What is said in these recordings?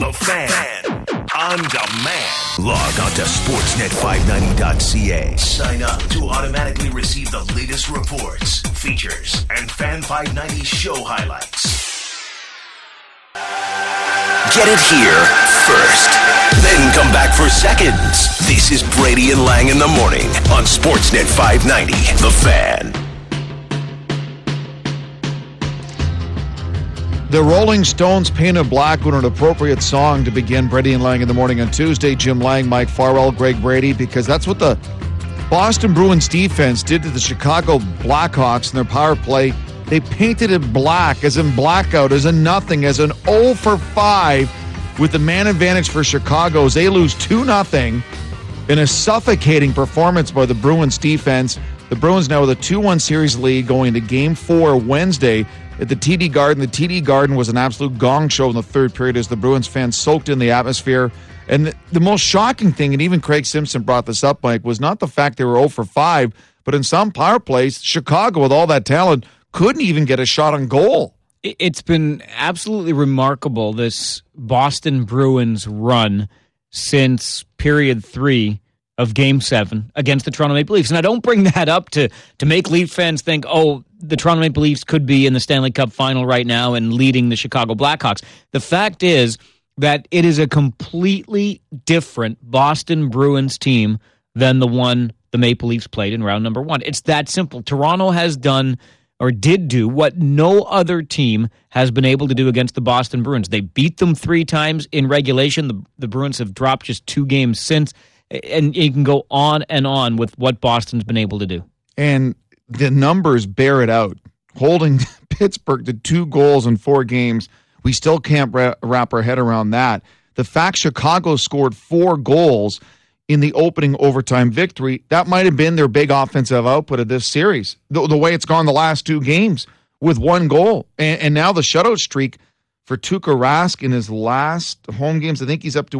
The Fan. On demand. Log on to sportsnet590.ca. Sign up to automatically receive the latest reports, features, and Fan 590 show highlights. Get it here first, then come back for seconds. This is Brady and Lang in the morning on Sportsnet 590, The Fan. The Rolling Stones Painted Black were an appropriate song to begin Brady and Lang in the morning on Tuesday. Jim Lang, Mike Farwell, Greg Brady, because that's what the Boston Bruins defense did to the Chicago Blackhawks in their power play. They painted it black, as in blackout, as in nothing, as in 0 for 5 with the man advantage for Chicago as they lose 2-0 in a suffocating performance by the Bruins defense. The Bruins now with a 2-1 series lead going to Game 4 Wednesday at the TD Garden. The TD Garden was an absolute gong show in the third period as the Bruins fans soaked in the atmosphere. And the most shocking thing, and even Craig Simpson brought this up, Mike, was not the fact they were 0 for 5, but in some power plays, Chicago, with all that talent, couldn't even get a shot on goal. It's been absolutely remarkable, this Boston Bruins run since period 3 of Game 7 against the Toronto Maple Leafs. And I don't bring that up to make Leaf fans think, oh, the Toronto Maple Leafs could be in the Stanley Cup final right now and leading the Chicago Blackhawks. The fact is that it is a completely different Boston Bruins team than the one the Maple Leafs played in round number 1. It's that simple. Toronto has done or did do what no other team has been able to do against the Boston Bruins. They beat them 3 times in regulation. The Bruins have dropped just 2 games since. And you can go on and on with what Boston's been able to do. And the numbers bear it out. Holding Pittsburgh to 2 goals in 4 games, we still can't wrap our head around that. The fact Chicago scored 4 goals in the opening overtime victory, that might have been their big offensive output of this series. The way it's gone the last 2 games with 1 goal. And now the shutout streak for Tuukka Rask in his last home games, I think he's up to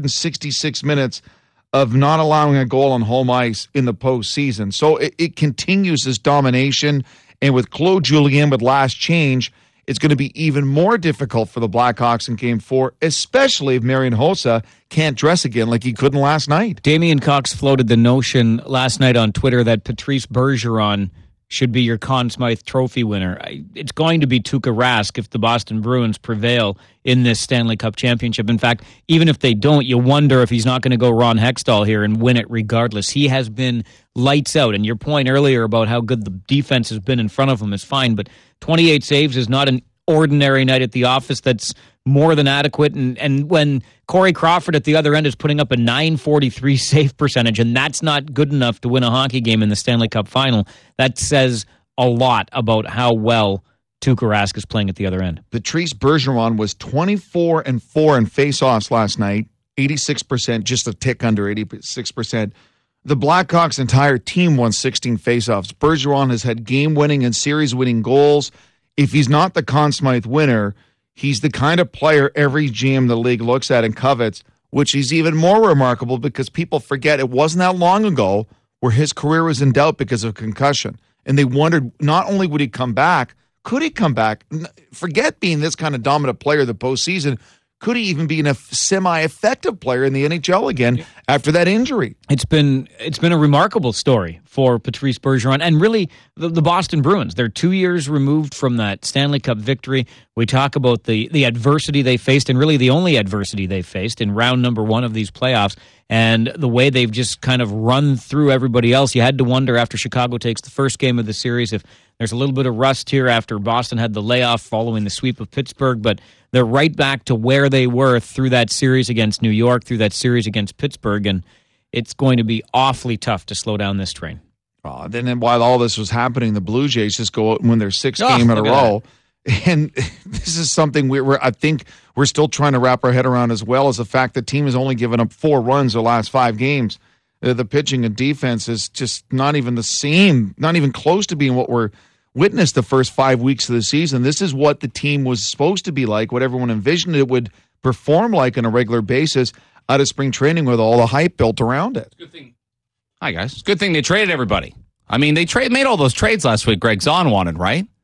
166 minutes of not allowing a goal on home ice in the postseason. So it continues this domination. And with Claude Julien with last change, it's going to be even more difficult for the Blackhawks in Game 4, especially if Marian Hossa can't dress again like he couldn't last night. Damian Cox floated the notion last night on Twitter that Patrice Bergeron should be your Conn Smythe Trophy winner. It's going to be Tuukka Rask if the Boston Bruins prevail in this Stanley Cup championship. In fact, even if they don't, you wonder if he's not going to go Ron Hextall here and win it regardless. He has been lights out, and your point earlier about how good the defense has been in front of him is fine, but 28 saves is not an ordinary night at the office. That's more than adequate. And when Corey Crawford at the other end is putting up a .943 save percentage, and that's not good enough to win a hockey game in the Stanley Cup final, that says a lot about how well Tuukka Rask is playing at the other end. Patrice Bergeron was 24-4 in faceoffs last night, 86%, just a tick under 86%. The Blackhawks' entire team won 16 faceoffs. Bergeron has had game-winning and series-winning goals. If he's not the Conn Smythe winner, he's the kind of player every GM in the league looks at and covets, which is even more remarkable because people forget it wasn't that long ago where his career was in doubt because of concussion. And they wondered not only would he come back, could he come back? Forget being this kind of dominant player in the postseason. Could he even be a semi-effective player in the NHL again after that injury? It's been a remarkable story for Patrice Bergeron and really the Boston Bruins. They're 2 years removed from that Stanley Cup victory. We talk about the adversity they faced and really the only adversity they faced in round number 1 of these playoffs and the way they've just kind of run through everybody else. You had to wonder after Chicago takes the first game of the series if there's a little bit of rust here after Boston had the layoff following the sweep of Pittsburgh, but they're right back to where they were through that series against New York, through that series against Pittsburgh, and it's going to be awfully tough to slow down this train. Then while all this was happening, the Blue Jays just go out and win their 6th game in a row. And this is something I think we're still trying to wrap our head around as well, as the fact the team has only given up 4 runs the last 5 games. The pitching and defense is just not even the same, not even close to being what we're witnessed the first 5 weeks of the season. This is what the team was supposed to be like, what everyone envisioned it would perform like on a regular basis out of spring training with all the hype built around it. Good thing. Hi, guys. It's a good thing they traded everybody. I mean, they made all those trades last week Greg Zahn wanted, right?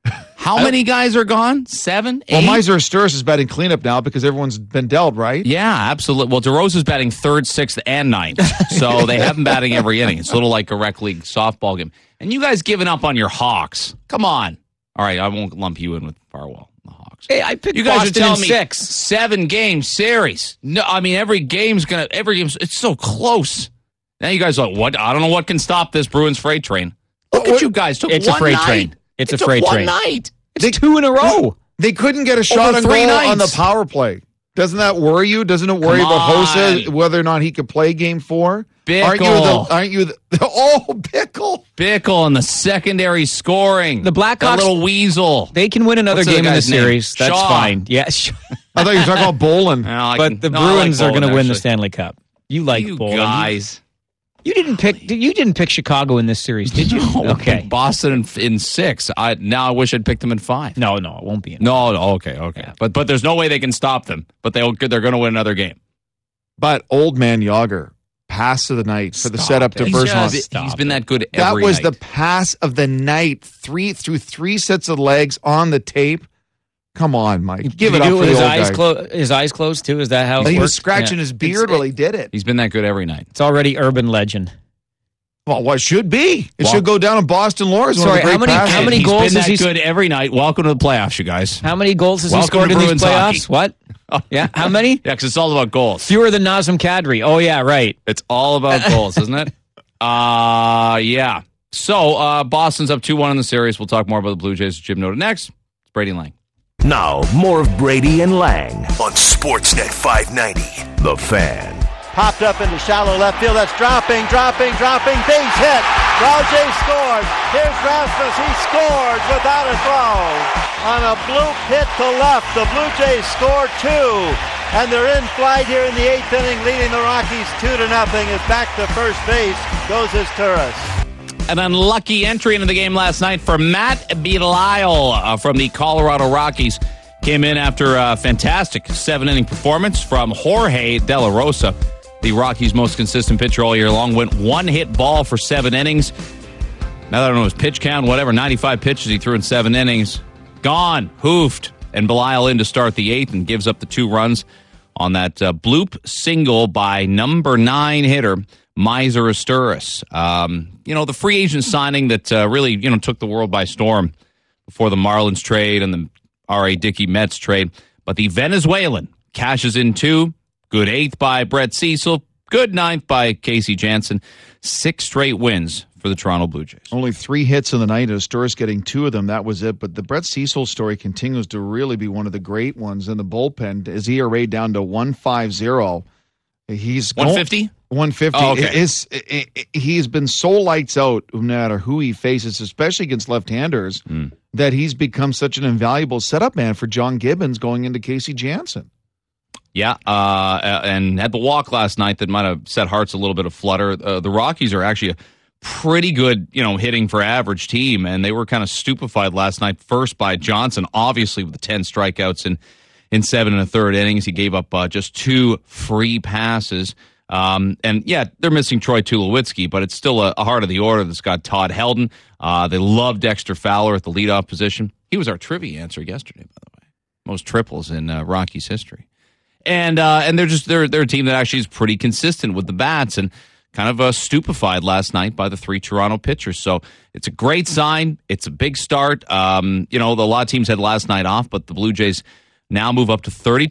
How many guys are gone? 7, 8? Well, Miser Asturis is batting cleanup now because everyone's been dealt, right? Yeah, absolutely. Well, DeRosa's batting 3rd, 6th, and 9th. So they have him batting every inning. It's a little like a rec league softball game. And you guys giving up on your Hawks. Come on. All right, I won't lump you in with Farwell, the Hawks. Hey, I picked you guys Boston are telling in me 6. 7-game series. No, I mean, every game's, it's so close. Now you guys are like, what? I don't know what can stop this Bruins freight train. Look at you guys. Took It's one a freight night. train. It's a took freight one train. night. It's 2 in a row. They couldn't get a shot Over on 3 goal nights. on the power play. Doesn't that worry you? Doesn't it worry Come about Hossa, on. whether or not he could play game 4? Bickle. Aren't you the Bickle? Bickle and the secondary scoring. The Blackhawks- That little weasel. They can win another What's the game in the guy's name? series. That's Shaw. fine. Yeah, I thought you were talking about Bolin. but the Bruins are going to win the Stanley Cup. You like you Bolin. guys. You didn't pick Chicago in this series, did you? No, Okay. Boston in 6. Now I wish I'd picked them in 5. No, it won't be. No, okay. Yeah. But there's no way they can stop them. But they're going to win another game. But old man Yager, pass of the night for the setup to Bergeron. He's been that good That every was night. the pass of the night. Through 3 sets of legs on the tape. Come on, Mike. Give it up do for with the his old eyes guy. his eyes closed too. Is that how it He was works? scratching Yeah. his beard while he did it. He's been that good every night. It's already urban legend. Well, what should be? It Well- should go down in Boston lore as one Sorry, of the great how passes. many He's goals been has that he- good every night. Welcome to the playoffs, you guys. How many goals has he Welcome scored to in these Bruins playoffs? hockey. What? Yeah, how many? Yeah, because it's all about goals. Fewer than Nazem Kadri. Oh yeah, right. It's all about goals, isn't it? Yeah. So Boston's up 2-1 in the series. We'll talk more about the Blue Jays. Jim noted next. It's Brady and Lang. Now, more of Brady and Lang on Sportsnet 590. The Fan. Popped up into shallow left field. That's dropping. Base hit. Rajay scores. Here's Rasmus. He scores without a throw. On a bloop hit to left, the Blue Jays score 2. And they're in flight here in the 8th inning, leading the Rockies 2-0. As back to first base goes Asturis. An unlucky entry into the game last night for Matt Belisle from the Colorado Rockies. Came in after a fantastic 7-inning performance from Jorge De La Rosa, the Rockies' most consistent pitcher all year long. Went 1-hit ball for 7 innings. Now that I don't know his pitch count, whatever, 95 pitches he threw in 7 innings. Gone, hoofed, and Belisle in to start the 8th and gives up the 2 runs on that bloop single by number 9 hitter, Miser Asturis. The free agent signing that really, took the world by storm before the Marlins trade and the R.A. Dickey Mets trade. But the Venezuelan cashes in 2. Good 8th by Brett Cecil. Good 9th by Casey Janssen. 6 straight wins for the Toronto Blue Jays. Only 3 hits in the night. Asturis getting 2 of them. That was it. But the Brett Cecil story continues to really be one of the great ones in the bullpen. His ERA down to 1.50. He's 150? 150. Oh, okay. He's been so lights out no matter who he faces, especially against left-handers, that he's become such an invaluable setup man for John Gibbons going into Casey Janssen. Yeah, and had the walk last night that might have set hearts a little bit aflutter. The Rockies are actually a pretty good, hitting for average team, and they were kind of stupefied last night. First by Johnson, obviously with the 10 strikeouts in 7 1/3 innings. He gave up just 2 free passes. And yeah, they're missing Troy Tulowitzki, but it's still a heart of the order that's got Todd Helton. They love Dexter Fowler at the leadoff position. He was our trivia answer yesterday, by the way. Most triples in Rockies history. And they're a team that actually is pretty consistent with the bats and kind of stupefied last night by the 3 Toronto pitchers. So it's a great sign. It's a big start. A lot of teams had last night off, but the Blue Jays now move up to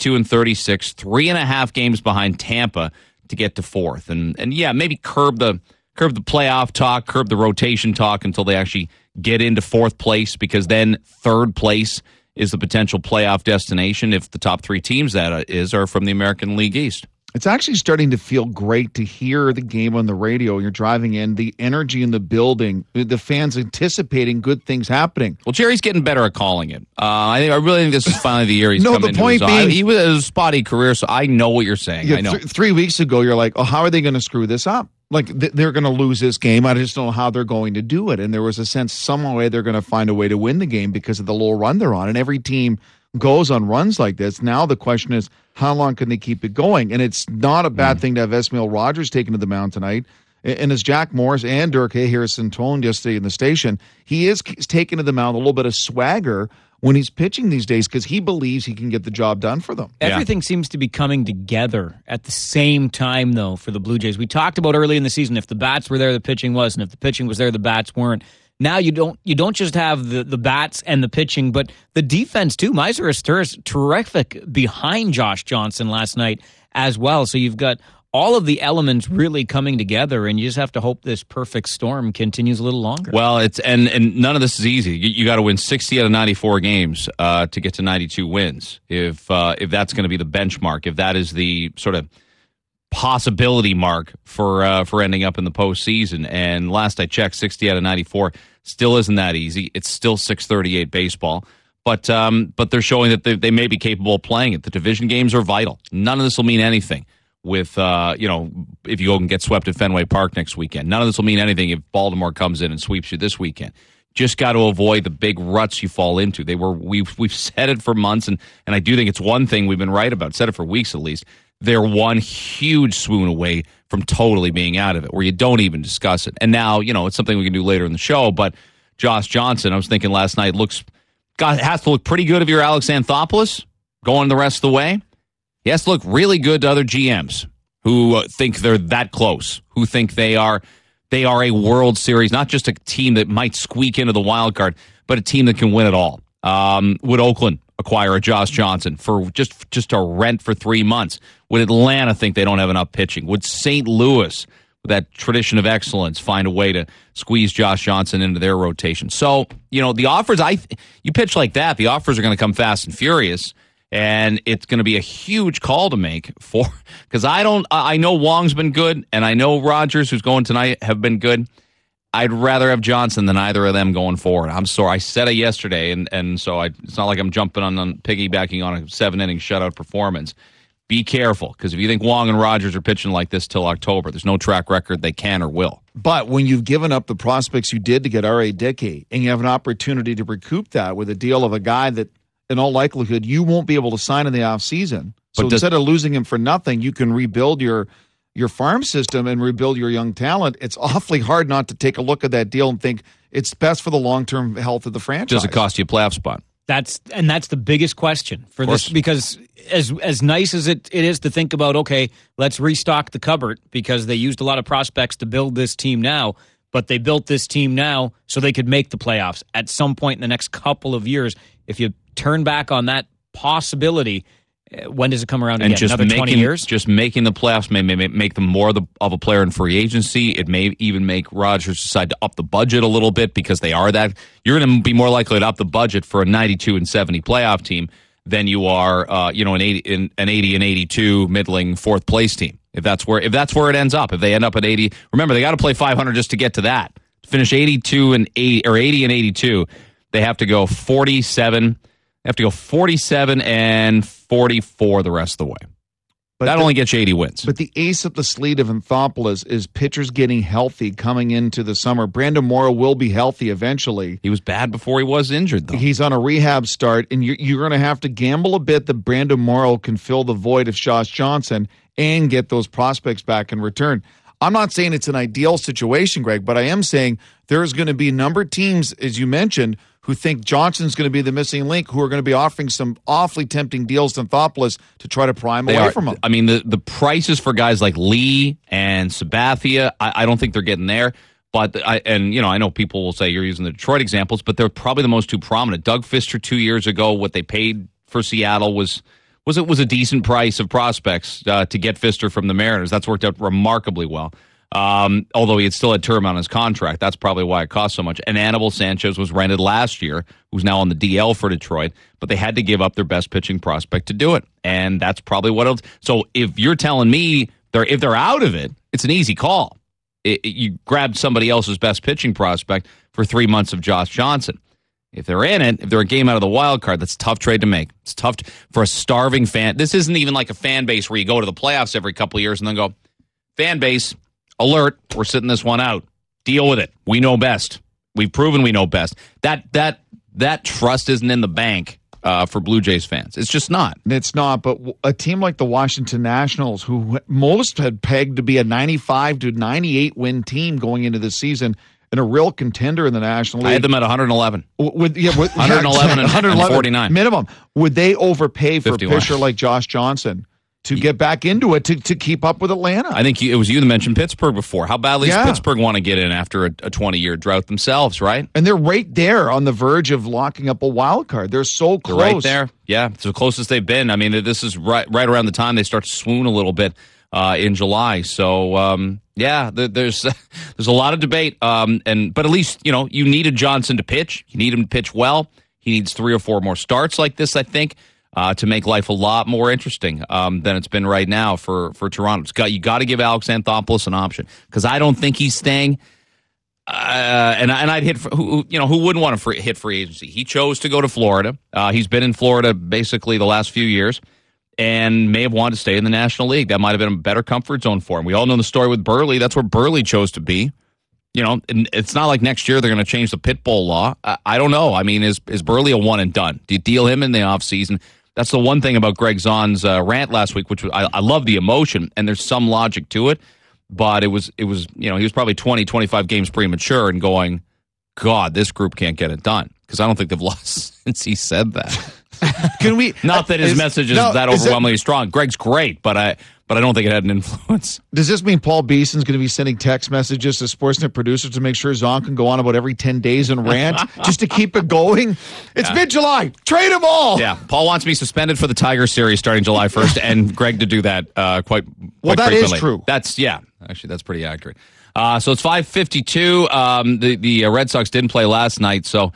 32-36, 3.5 games behind Tampa to get to 4th. And yeah, maybe curb the playoff talk, curb the rotation talk until they actually get into 4th place, because then 3rd place is the potential playoff destination if the top 3 teams that are from the American League East. It's actually starting to feel great to hear the game on the radio. You're driving in, the energy in the building, the fans anticipating good things happening. Well, Jerry's getting better at calling it. I really think this is finally the year he's No, come the into point his being- he was a spotty career, so I know what you're saying. Yeah, I know. 3 weeks ago, you're like, oh, how are they going to screw this up? Like, they're going to lose this game. I just don't know how they're going to do it. And there was a sense some way they're going to find a way to win the game because of the little run they're on. And every team goes on runs like this. Now the question is, how long can they keep it going? And it's not a bad thing to have Esmail Rogers taken to the mound tonight. And as Jack Morris and Dirk Harrison toned yesterday in the station, he is taking to the mound a little bit of swagger when he's pitching these days because he believes he can get the job done for them. Everything seems to be coming together at the same time, though, for the Blue Jays. We talked about early in the season, if the bats were there, the pitching was, and if the pitching was there, the bats weren't. Now you don't just have the bats and the pitching, but the defense too. Miser is terrific behind Josh Johnson last night as well. So you've got all of the elements really coming together, and you just have to hope this perfect storm continues a little longer. Well, it's and none of this is easy. You got to win 60 out of 94 games to get to 92 wins. If that's going to be the benchmark, if that is the sort of possibility mark for ending up in the postseason. And last I checked, 60 out of 94 still isn't that easy. It's still .638 baseball. But they're showing that they may be capable of playing it. The division games are vital. None of this will mean anything with if you go and get swept at Fenway Park next weekend. None of this will mean anything if Baltimore comes in and sweeps you this weekend. Just got to avoid the big ruts you fall into. We've said it for months, and I do think it's one thing we've been right about. Said it for weeks at least. They're one huge swoon away from totally being out of it, where you don't even discuss it. And now, it's something we can do later in the show, but Josh Johnson, I was thinking last night, has to look pretty good if you're Alex Anthopoulos going the rest of the way. He has to look really good to other GMs who think they're that close, who think they are a World Series, not just a team that might squeak into the wild card, but a team that can win it all. Would Oakland acquire a Josh Johnson for just a rent for 3 months? Would Atlanta think they don't have enough pitching? Would St. Louis, with that tradition of excellence, find a way to squeeze Josh Johnson into their rotation? So, the offers, you pitch like that, the offers are going to come fast and furious, and it's going to be a huge call to make because I know Wong's been good, and I know Rogers, who's going tonight, have been good. I'd rather have Johnson than either of them going forward. I'm sorry. I said it yesterday, and so it's not like I'm jumping on piggybacking on a 7-inning shutout performance. Be careful, because if you think Wong and Rogers are pitching like this till October, there's no track record they can or will. But when you've given up the prospects you did to get R.A. Dickey, and you have an opportunity to recoup that with a deal of a guy that, in all likelihood, you won't be able to sign in the offseason. So instead of losing him for nothing, you can rebuild your farm system and rebuild your young talent. It's awfully hard not to take a look at that deal and think it's best for the long-term health of the franchise. Does it cost you a playoff spot? That's the biggest question for this, because as nice as it is to think about, okay, let's restock the cupboard because they used a lot of prospects to build this team now, but they built this team now so they could make the playoffs at some point in the next couple of years. If you turn back on that possibility, when does it come around again? And just another 20 years? Just making the playoffs may make them more of a player in free agency. It may even make Rodgers decide to up the budget a little bit because they are that. You're going to be more likely to up the budget for a 92 and 70 playoff team than you are, an 80 and 82 middling fourth place team. If that's where it ends up, if they end up at 80, remember they got to play 500 just to get to that. To finish 82 and 80 or 80 and 82, they have to go 47. They have to go 47 and 44 the rest of the way. But that only gets you 80 wins. But the ace up the sleeve of Anthopoulos is pitchers getting healthy coming into the summer. Brandon Morrow will be healthy eventually. He was bad before he was injured, though. He's on a rehab start, and you're going to have to gamble a bit that Brandon Morrow can fill the void of Josh Johnson and get those prospects back in return. I'm not saying it's an ideal situation, Greg, but I am saying there's going to be a number of teams, as you mentioned, who think Johnson's going to be the missing link, who are going to be offering some awfully tempting deals to Anthopoulos to try to prime away from him. I mean, the prices for guys like Lee and Sabathia, I don't think they're getting there. But I know people will say you're using the Detroit examples, but they're probably the most two prominent. Doug Fister 2 years ago, what they paid for Seattle was a decent price of prospects to get Fister from the Mariners. That's worked out remarkably well. Although he had still had term on his contract. That's probably why it cost so much. And Anibal Sanchez was rented last year, who's now on the DL for Detroit, but they had to give up their best pitching prospect to do it. And that's probably what else. So if you're telling me if they're out of it, it's an easy call. You grabbed somebody else's best pitching prospect for 3 months of Josh Johnson. If they're in it, if they're a game out of the wild card, that's a tough trade to make. It's tough for a starving fan. This isn't even like a fan base where you go to the playoffs every couple of years and then go, fan base, alert, we're sitting this one out. Deal with it. We know best. We've proven we know best. That trust isn't in the bank for Blue Jays fans. It's just not. It's not, but a team like the Washington Nationals, who most had pegged to be a 95 to 98 win team going into the season, and a real contender in the National League. I had them at 111. 111 and 49 minimum. Would they overpay for 51. a pitcher like Josh Johnson to get back into it to keep up with Atlanta? I think it was you that mentioned Pittsburgh before. How badly does Pittsburgh want to get in after a 20-year drought themselves, right? And they're right there on the verge of locking up a wild card. They're so close. They're right there. Yeah, it's the closest they've been. I mean, this is right around the time they start to swoon a little bit in July. So, there's a lot of debate. But at least, you needed Johnson to pitch. You need him to pitch well. He needs 3 or 4 more starts like this, I think. To make life a lot more interesting than it's been right now for Toronto. You got to give Alex Anthopoulos an option because I don't think he's staying. And I'd hit who wouldn't want to hit free agency. He chose to go to Florida. He's been in Florida basically the last few years and may have wanted to stay in the National League. That might have been a better comfort zone for him. We all know the story with Burley. That's where Burley chose to be. And it's not like next year they're going to change the pit bull law. I don't know. I mean, is Burley a one and done? Do you deal him in the offseason? That's the one thing about Greg Zahn's rant last week, which I love the emotion, and there's some logic to it. But it was he was probably 20, 25 games premature and going, God, this group can't get it done. Because I don't think they've lost since he said that. Can we? Not that his message is that overwhelmingly strong. Greg's great, but I don't think it had an influence. Does this mean Paul Beeson's going to be sending text messages to Sportsnet producers to make sure Zahn can go on about every 10 days and rant just to keep it going? It's mid-July. Trade them all. Yeah. Paul wants me suspended for the Tiger series starting July 1st, and Greg to do that quite that frequently. Is true. Actually, that's pretty accurate. So it's 5:52. The Red Sox didn't play last night, so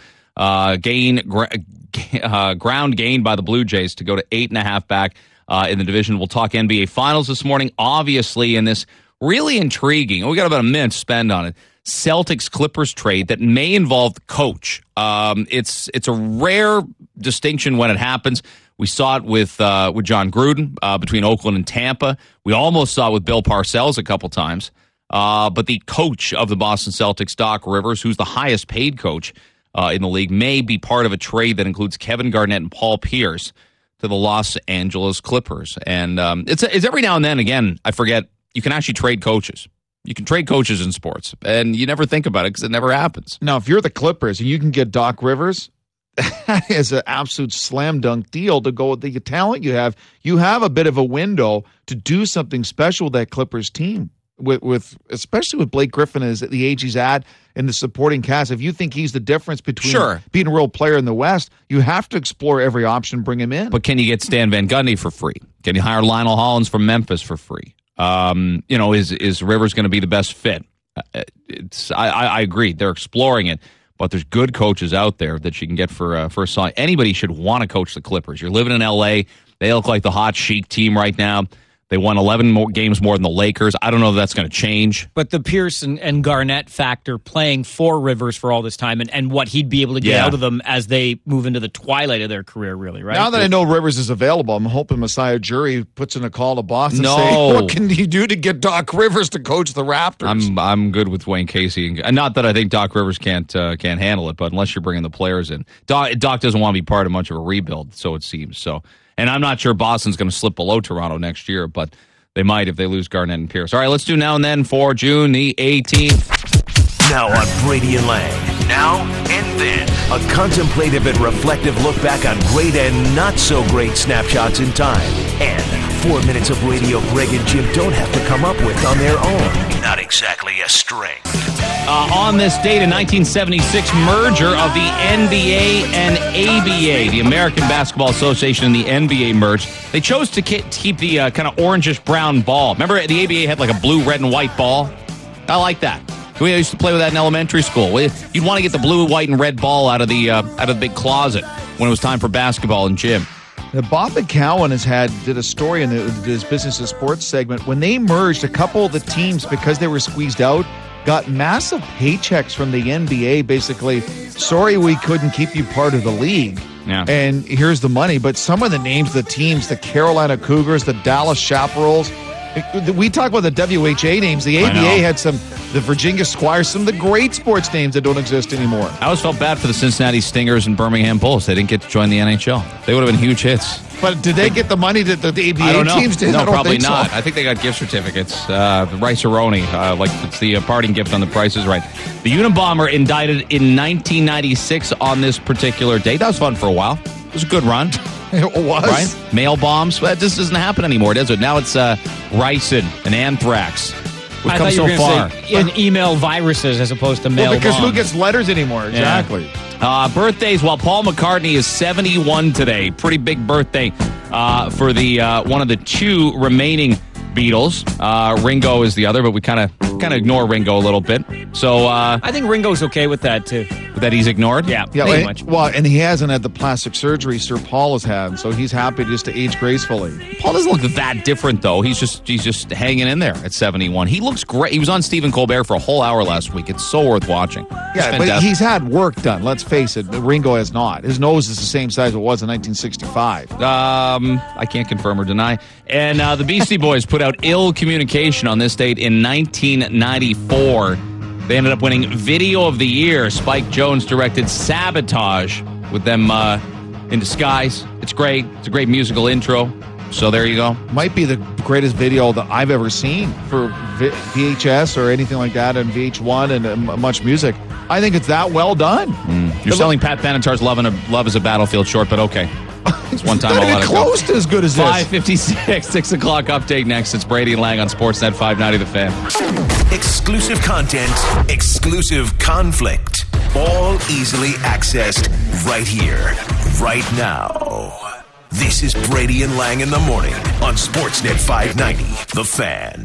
ground gained by the Blue Jays to go to 8.5 back in the division. We'll talk NBA Finals this morning. Obviously, in this really intriguing, we got about a minute to spend on it, Celtics-Clippers trade that may involve the coach. It's a rare distinction when it happens. We saw it with John Gruden between Oakland and Tampa. We almost saw it with Bill Parcells a couple times. But the coach of the Boston Celtics, Doc Rivers, who's the highest paid coach in the league, may be part of a trade that includes Kevin Garnett and Paul Pierce to the Los Angeles Clippers. And it's every now and then, again, I forget, you can actually trade coaches. You can trade coaches in sports, and you never think about it because it never happens. Now, if you're the Clippers and you can get Doc Rivers, that is an absolute slam dunk deal to go with the talent you have. You have a bit of a window to do something special with that Clippers team. With especially with Blake Griffin as the age he's at and the supporting cast, if you think he's the difference between being a real player in the West, you have to explore every option, bring him in. But can you get Stan Van Gundy for free? Can you hire Lionel Hollins from Memphis for free? Is Rivers going to be the best fit? I agree. They're exploring it, but there's good coaches out there that you can get for a song. Anybody should want to coach the Clippers. You're living in L.A. They look like the hot chic team right now. They won 11 games more than the Lakers. I don't know if that's going to change. But the Pierce and Garnett factor playing for Rivers for all this time and what he'd be able to get out of them as they move into the twilight of their career, really, right? Now that I know Rivers is available, I'm hoping Messiah Jury puts in a call to Boston saying, what can you do to get Doc Rivers to coach the Raptors? I'm good with Wayne Casey. And not that I think Doc Rivers can't handle it, but unless you're bringing the players in. Doc doesn't want to be part of much of a rebuild, so it seems. And I'm not sure Boston's going to slip below Toronto next year, but they might if they lose Garnett and Pierce. All right, let's do Now and Then for June the 18th. Now on Brady and Lang. Now and Then. A contemplative and reflective look back on great and not so great snapshots in time. And 4 minutes of radio Greg and Jim don't have to come up with on their own. Not exactly a strength. On this date in 1976, merger of the NBA and ABA, the American Basketball Association and the NBA merged. They chose to keep the kind of orangish-brown ball. Remember, the ABA had like a blue, red, and white ball? I like that. We used to play with that in elementary school. You'd want to get the blue, white, and red ball out of the big closet when it was time for basketball in gym. Bob McCowan did a story in his Business and Sports segment. When they merged, a couple of the teams, because they were squeezed out, got massive paychecks from the NBA, basically, sorry we couldn't keep you part of the league. Yeah. And here's the money. But some of the names of the teams, the Carolina Cougars, the Dallas Chaparrals, we talk about the WHA names. The ABA had the Virginia Squires, some of the great sports names that don't exist anymore. I always felt bad for the Cincinnati Stingers and Birmingham Bulls. They didn't get to join the NHL. They would have been huge hits. But did they get the money that the ABA I don't know. teams did? No, I don't probably think so. not. I think they got gift certificates. The Rice-A-Roni, like it's the parting gift on The Price is Right. The Unabomber indicted in 1996 on this particular date. That was fun for a while. It was a good run. It was. Right? Mail bombs. But this doesn't happen anymore, does it? Now it's ricin and anthrax. We've come so far. In email viruses as opposed to mail because bombs. who gets letters anymore? Exactly. Birthdays, well, Paul McCartney is 71 today. Pretty big birthday for the one of the two remaining Beatles. Ringo is the other, but we kind of ignore Ringo a little bit. So I think Ringo's okay with that, too. that he's ignored? Yeah, Yeah, pretty and, much. well, and he hasn't had the plastic surgery Sir Paul has had, so he's happy just to age gracefully. Paul doesn't look that different, though. He's just hanging in there at 71. He looks great. He was on Stephen Colbert for a whole hour last week. It's so worth watching. Yeah, but he's had work done, let's face it. Ringo has not. His nose is the same size it was in 1965. I can't confirm or deny. And the Beastie Boys put out Ill Communication on this date in 1994. They ended up winning Video of the Year. Spike Jonze directed Sabotage with them in disguise. It's great. It's a great musical intro. So there you go. Might be the greatest video that I've ever seen for VHS or anything like that, and VH1 and much music. I think it's that well done. You're selling Pat Benatar's Love is a Battlefield short, but okay. It's one time Not I'll let even it go. close to as good as this. 5:56, 6 o'clock update next. It's Brady and Lang on Sportsnet 590 The Fan. Exclusive content, exclusive conflict, all easily accessed right here, right now. This is Brady and Lang in the morning on Sportsnet 590 The Fan.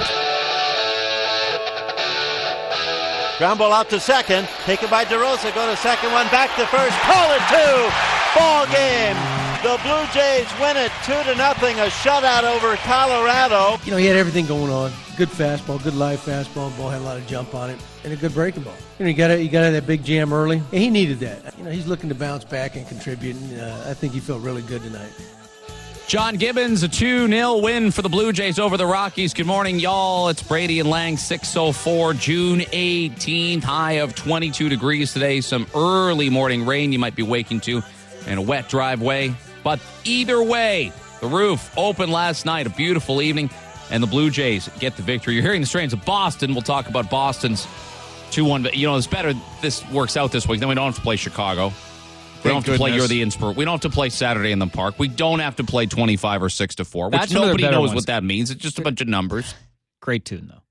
Ground ball out to second. Taken by DeRosa. Go to second one. Back to first. Call it two. Ball game. The Blue Jays win it 2-0. A shutout over Colorado. You know, he had everything going on. Good fastball, good live fastball. Ball had a lot of jump on it, and a good breaking ball. You know, you got that big jam early, and he needed that. You know, he's looking to bounce back and contribute, and I think he felt really good tonight. John Gibbons, a 2-0 win for the Blue Jays over the Rockies. Good morning, y'all. It's Brady and Lang, 6:04, June 18th. High of 22 degrees today. Some early morning rain you might be waking to, and a wet driveway. But either way, the roof opened last night. A beautiful evening, and the Blue Jays get the victory. You're hearing the strains of Boston. We'll talk about Boston's 2-1. You know, it's better this works out this week. Then we don't have to play Chicago. We don't have to play You're the Inspirator. We don't have to play Saturday in the Park. We don't have to play 25 or 6-4, which nobody knows what that means. It's just a bunch of numbers. Great tune, though.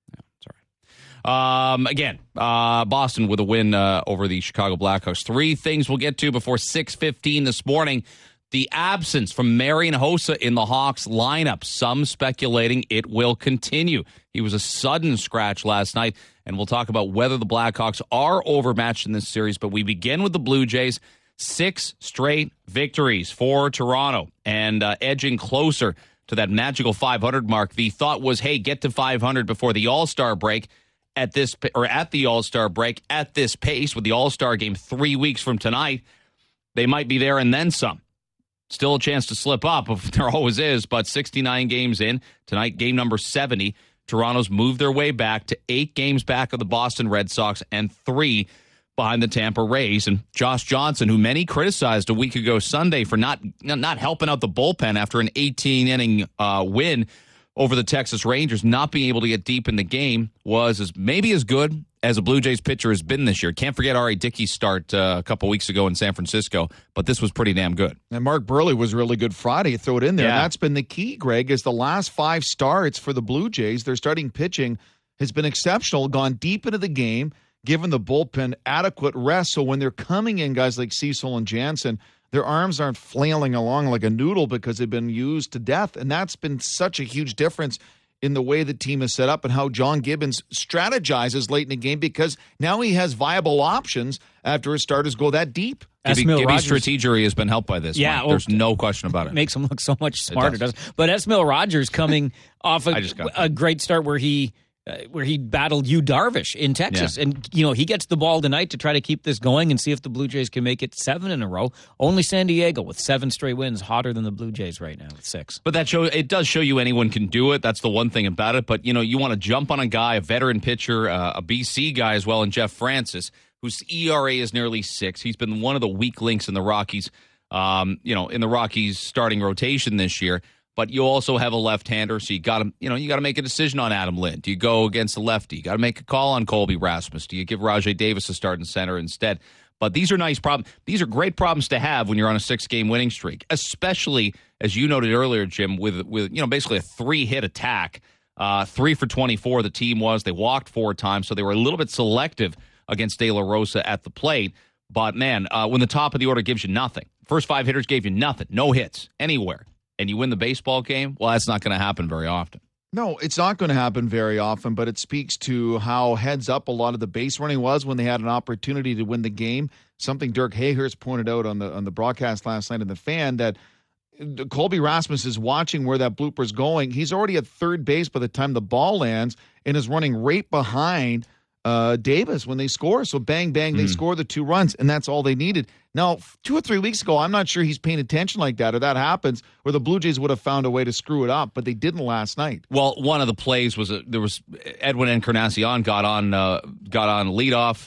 Again, Boston with a win over the Chicago Blackhawks. Three things we'll get to before 6:15 this morning. The absence from Marian Hossa in the Hawks lineup. Some speculating it will continue. He was a sudden scratch last night, and we'll talk about whether the Blackhawks are overmatched in this series. But we begin with the Blue Jays. 6 straight victories for Toronto and edging closer to that magical 500 mark. The thought was, hey, get to 500 before the All-Star break at the All-Star break at this pace with the All-Star game 3 weeks from tonight. They might be there and then some. Still a chance to slip up, there always is, but 69 games in. Tonight, game number 70. Toronto's moved their way back to 8 games back of the Boston Red Sox and 3 behind the Tampa Rays. And Josh Johnson, who many criticized a week ago Sunday for not helping out the bullpen after an 18-inning win over the Texas Rangers, not being able to get deep in the game, was maybe as good as a Blue Jays pitcher has been this year. Can't forget R.A. Dickey's start a couple weeks ago in San Francisco, but this was pretty damn good. And Mark Burley was really good Friday. Throw it in there. Yeah. And that's been the key, Greg, is the last 5 starts for the Blue Jays. Their starting pitching has been exceptional, gone deep into the game, given the bullpen adequate rest. So when they're coming in, guys like Cecil and Jansen, their arms aren't flailing along like a noodle because they've been used to death. And that's been such a huge difference in the way the team is set up and how John Gibbons strategizes late in the game, because now he has viable options after his starters go that deep. Gibby's strategery has been helped by this. Yeah, Mike. There's no question about it. Makes him look so much smarter, doesn't it? But Esmil Rogers coming off a great start where he battled Yu Darvish in Texas. Yeah. And, you know, he gets the ball tonight to try to keep this going and see if the Blue Jays can make it 7 in a row. Only San Diego with 7 straight wins, hotter than the Blue Jays right now with 6. But it does show you anyone can do it. That's the one thing about it. But, you know, you want to jump on a guy, a veteran pitcher, a BC guy as well, and Jeff Francis, whose ERA is nearly 6. He's been one of the weak links in the Rockies' in the Rockies starting rotation this year. But you also have a left-hander, so you got to make a decision on Adam Lind. Do you go against the lefty? You got to make a call on Colby Rasmus. Do you give Rajai Davis a start in center instead? But these are nice problems. These are great problems to have when you're on a 6-game winning streak, especially as you noted earlier, Jim, with basically a 3-hit attack. 3 for 24 the team was. They walked 4 times, so they were a little bit selective against De La Rosa at the plate. But, man, when the top of the order gives you nothing, first 5 hitters gave you nothing, no hits anywhere, and you win the baseball game, well, that's not going to happen very often. No, it's not going to happen very often, but it speaks to how heads up a lot of the base running was when they had an opportunity to win the game. Something Dirk Hayhurst pointed out on the broadcast last night in The Fan, that Colby Rasmus is watching where that blooper's going. He's already at third base by the time the ball lands and is running right behind Davis when they score. So bang, bang, they score the 2 runs, and that's all they needed. Now, 2 or 3 weeks ago, I'm not sure he's paying attention like that, or that happens, or the Blue Jays would have found a way to screw it up, but they didn't last night. Well, one of the plays was Edwin Encarnacion got on leadoff.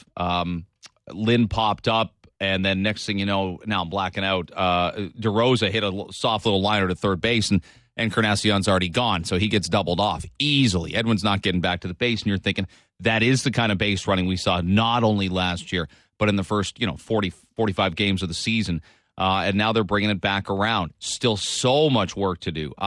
Lynn popped up, and then next thing you know, now I'm blacking out. DeRosa hit a soft little liner to third base, and Encarnacion's already gone, so he gets doubled off easily. Edwin's not getting back to the base, and you're thinking that is the kind of base running we saw not only last year, but in the first 40, 45 games of the season. And now they're bringing it back around. Still so much work to do.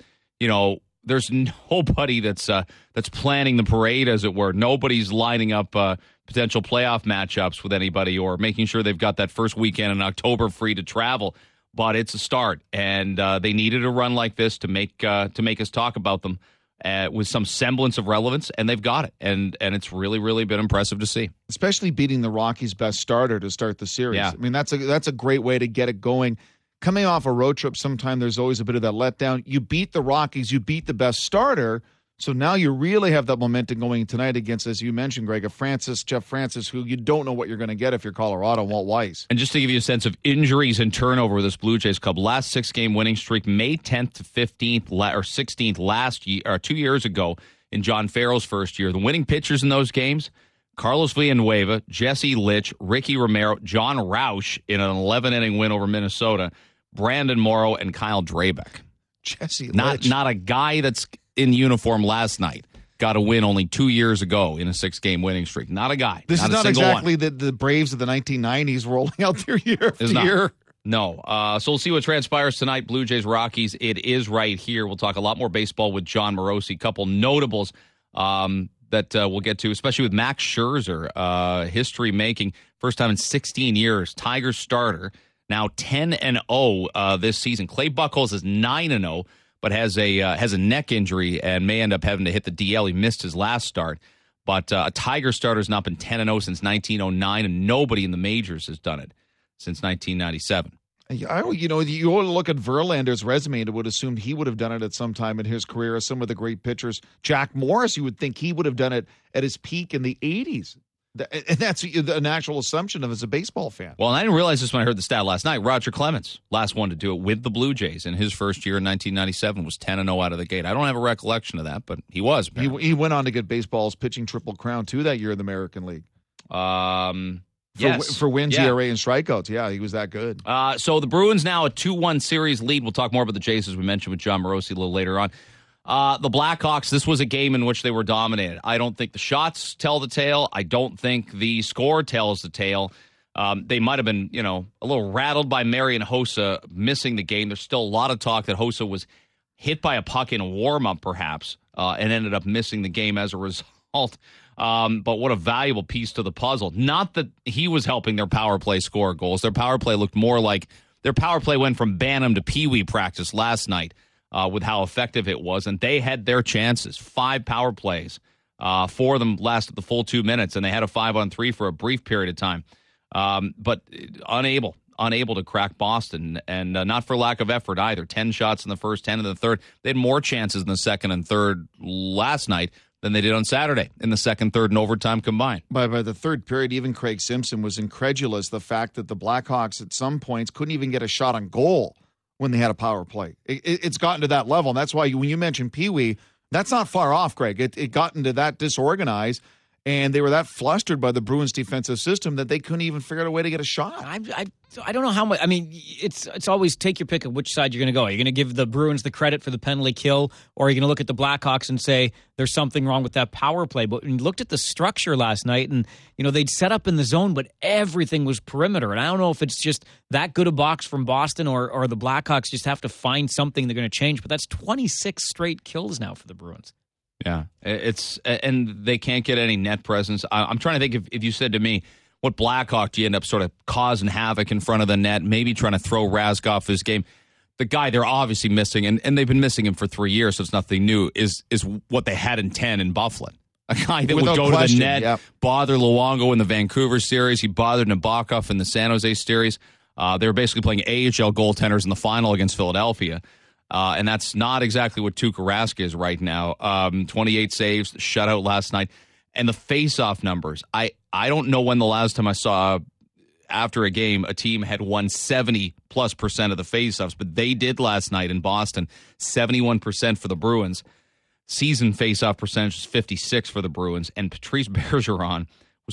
There's nobody that's planning the parade, as it were. Nobody's lining up potential playoff matchups with anybody or making sure they've got that first weekend in October free to travel. But it's a start, and they needed a run like this to make us talk about them with some semblance of relevance, and they've got it. And it's really, really been impressive to see. Especially beating the Rockies' best starter to start the series. Yeah. I mean, that's a great way to get it going. Coming off a road trip, sometimes there's always a bit of that letdown. You beat the Rockies, you beat the best starter, so now you really have that momentum going tonight against, as you mentioned, Greg, Jeff Francis, who you don't know what you're going to get if you're Colorado, Walt Weiss. And just to give you a sense of injuries and turnover with this Blue Jays club, last 6-game winning streak, May 10th to 15th or 16th last year, or 2 years ago in John Farrell's first year. The winning pitchers in those games, Carlos Villanueva, Jesse Litch, Ricky Romero, John Roush in an 11-inning win over Minnesota, Brandon Morrow, and Kyle Drabeck. Jesse Litch. Not a guy that's in uniform last night got a win only 2 years ago in a 6-game winning streak. Not a guy. This is not exactly one. the Braves of the 1990s rolling out their year after year. No. So we'll see what transpires tonight. Blue Jays, Rockies. It is right here. We'll talk a lot more baseball with John Morosi. Couple notables that we'll get to, especially with Max Scherzer, history making. First time in 16 years. Tigers starter. Now 10-0 this season. Clay Buchholz is 9-0. But has a neck injury and may end up having to hit the DL. He missed his last start. But a Tiger starter's not been 10-0 since 1909, and nobody in the majors has done it since 1997. You look at Verlander's resume and would assume he would have done it at some time in his career as some of the great pitchers. Jack Morris, you would think he would have done it at his peak in the 80s. And that's an actual assumption of as a baseball fan. Well, and I didn't realize this when I heard the stat last night. Roger Clemens, last one to do it with the Blue Jays in his first year in 1997, was 10-0 out of the gate. I don't have a recollection of that, but he was. He went on to get baseball's pitching triple crown, too, that year in the American League. Yes. For wins, ERA, and strikeouts. Yeah, he was that good. So the Bruins now a 2-1 series lead. We'll talk more about the Jays, as we mentioned, with John Morosi a little later on. The Blackhawks, this was a game in which they were dominated. I don't think the shots tell the tale. I don't think the score tells the tale. They might have been, a little rattled by Marian Hossa missing the game. There's still a lot of talk that Hossa was hit by a puck in a warm-up, perhaps, and ended up missing the game as a result. But what a valuable piece to the puzzle. Not that he was helping their power play score goals. Their power play looked more like their power play went from Bantam to Pee Wee practice last night. With how effective it was, and they had their chances. 5 power plays. 4 of them lasted the full 2 minutes, and they had a 5-on-3 for a brief period of time. But unable to crack Boston, and not for lack of effort either. 10 shots in the first, 10 in the third. They had more chances in the second and third last night than they did on Saturday in the second, third, and overtime combined. By the third period, even Craig Simpson was incredulous the fact that the Blackhawks at some points couldn't even get a shot on goal when they had a power play. It's gotten to that level, and that's why when you mentioned Pee Wee, that's not far off, Greg. It got into that disorganized, And they were that flustered by the Bruins defensive system that they couldn't even figure out a way to get a shot. I don't know how much. I mean, it's always take your pick of which side you're going to go. Are you going to give the Bruins the credit for the penalty kill, or are you going to look at the Blackhawks and say there's something wrong with that power play? But when you looked at the structure last night, and they'd set up in the zone, but everything was perimeter. And I don't know if it's just that good a box from Boston, or the Blackhawks just have to find something they're going to change. But that's 26 straight kills now for the Bruins. Yeah, and they can't get any net presence. I'm trying to think if you said to me, what Blackhawk do you end up sort of causing havoc in front of the net, maybe trying to throw Rask off his game? The guy they're obviously missing, and they've been missing him for 3 years, so it's nothing new, is what they had in 10 in Buffalo. A guy that Without would go question, to the net, bother Luongo in the Vancouver series. He bothered Nabokov in the San Jose series. They were basically playing AHL goaltenders in the final against Philadelphia. And that's not exactly what Tuukka Rask is right now. 28 saves, shutout last night. And the face-off numbers, I don't know when the last time I saw after a game a team had won 70+% of the face-offs, but they did last night in Boston, 71% for the Bruins. Season face-off percentage is 56 for the Bruins, and Patrice Bergeron was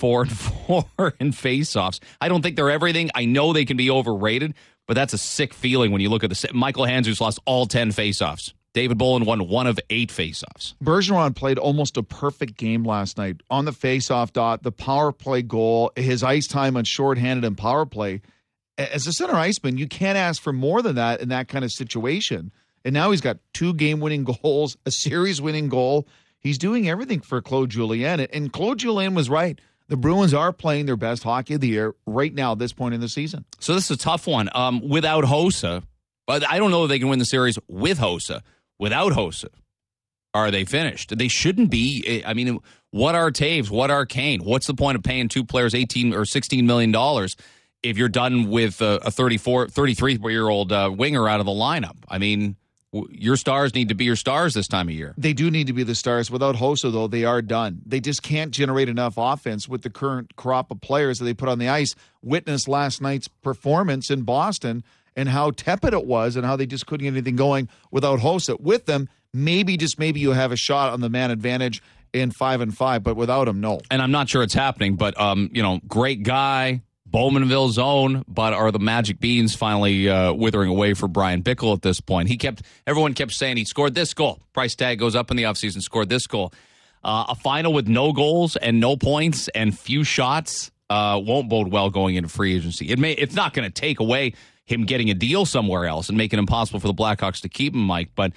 24-4 in face-offs. I don't think they're everything. I know they can be overrated, but that's a sick feeling when you look at the Michael Handzus lost all 10 faceoffs. David Bolin won 1 of 8 faceoffs. Bergeron played almost a perfect game last night on the faceoff dot, the power play goal, his ice time on shorthanded and power play. As a center iceman, you can't ask for more than that in that kind of situation. And now he's got 2 game-winning goals, a series-winning goal. He's doing everything for Claude Julien. And Claude Julien was right. The Bruins are playing their best hockey of the year right now at this point in the season. So this is a tough one. Without Hossa, but I don't know if they can win the series with Hossa. Without Hossa, are they finished? They shouldn't be. I mean, what are Taves? What are Kane? What's the point of paying 2 players $18 or $16 million if you're done with a 33-year-old winger out of the lineup? I mean, your stars need to be your stars this time of year. They do need to be the stars. Without Hossa, though, they are done. They just can't generate enough offense with the current crop of players that they put on the ice. Witness last night's performance in Boston and how tepid it was and how they just couldn't get anything going without Hossa. With them, maybe you have a shot on the man advantage in 5-5, but without him, no. And I'm not sure it's happening, but, great guy, Bowmanville's own, but are the Magic Beans finally withering away for Brian Bickle at this point? Everyone kept saying he scored this goal. Price tag goes up in the offseason, scored this goal. A final with no goals and no points and few shots won't bode well going into free agency. It's not going to take away him getting a deal somewhere else and make it impossible for the Blackhawks to keep him, Mike, but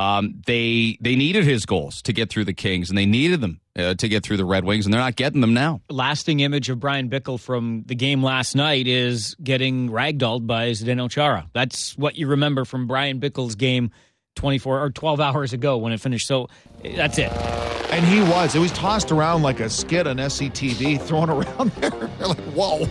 they needed his goals to get through the Kings, and they needed them to get through the Red Wings, and they're not getting them now. Lasting image of Brian Bickle from the game last night is getting ragdolled by Zdeno Chara. That's what you remember from Brian Bickle's game 24 or 12 hours ago when it finished. So that's it. And he was tossed around like a skid on SCTV, thrown around there. Like, whoa.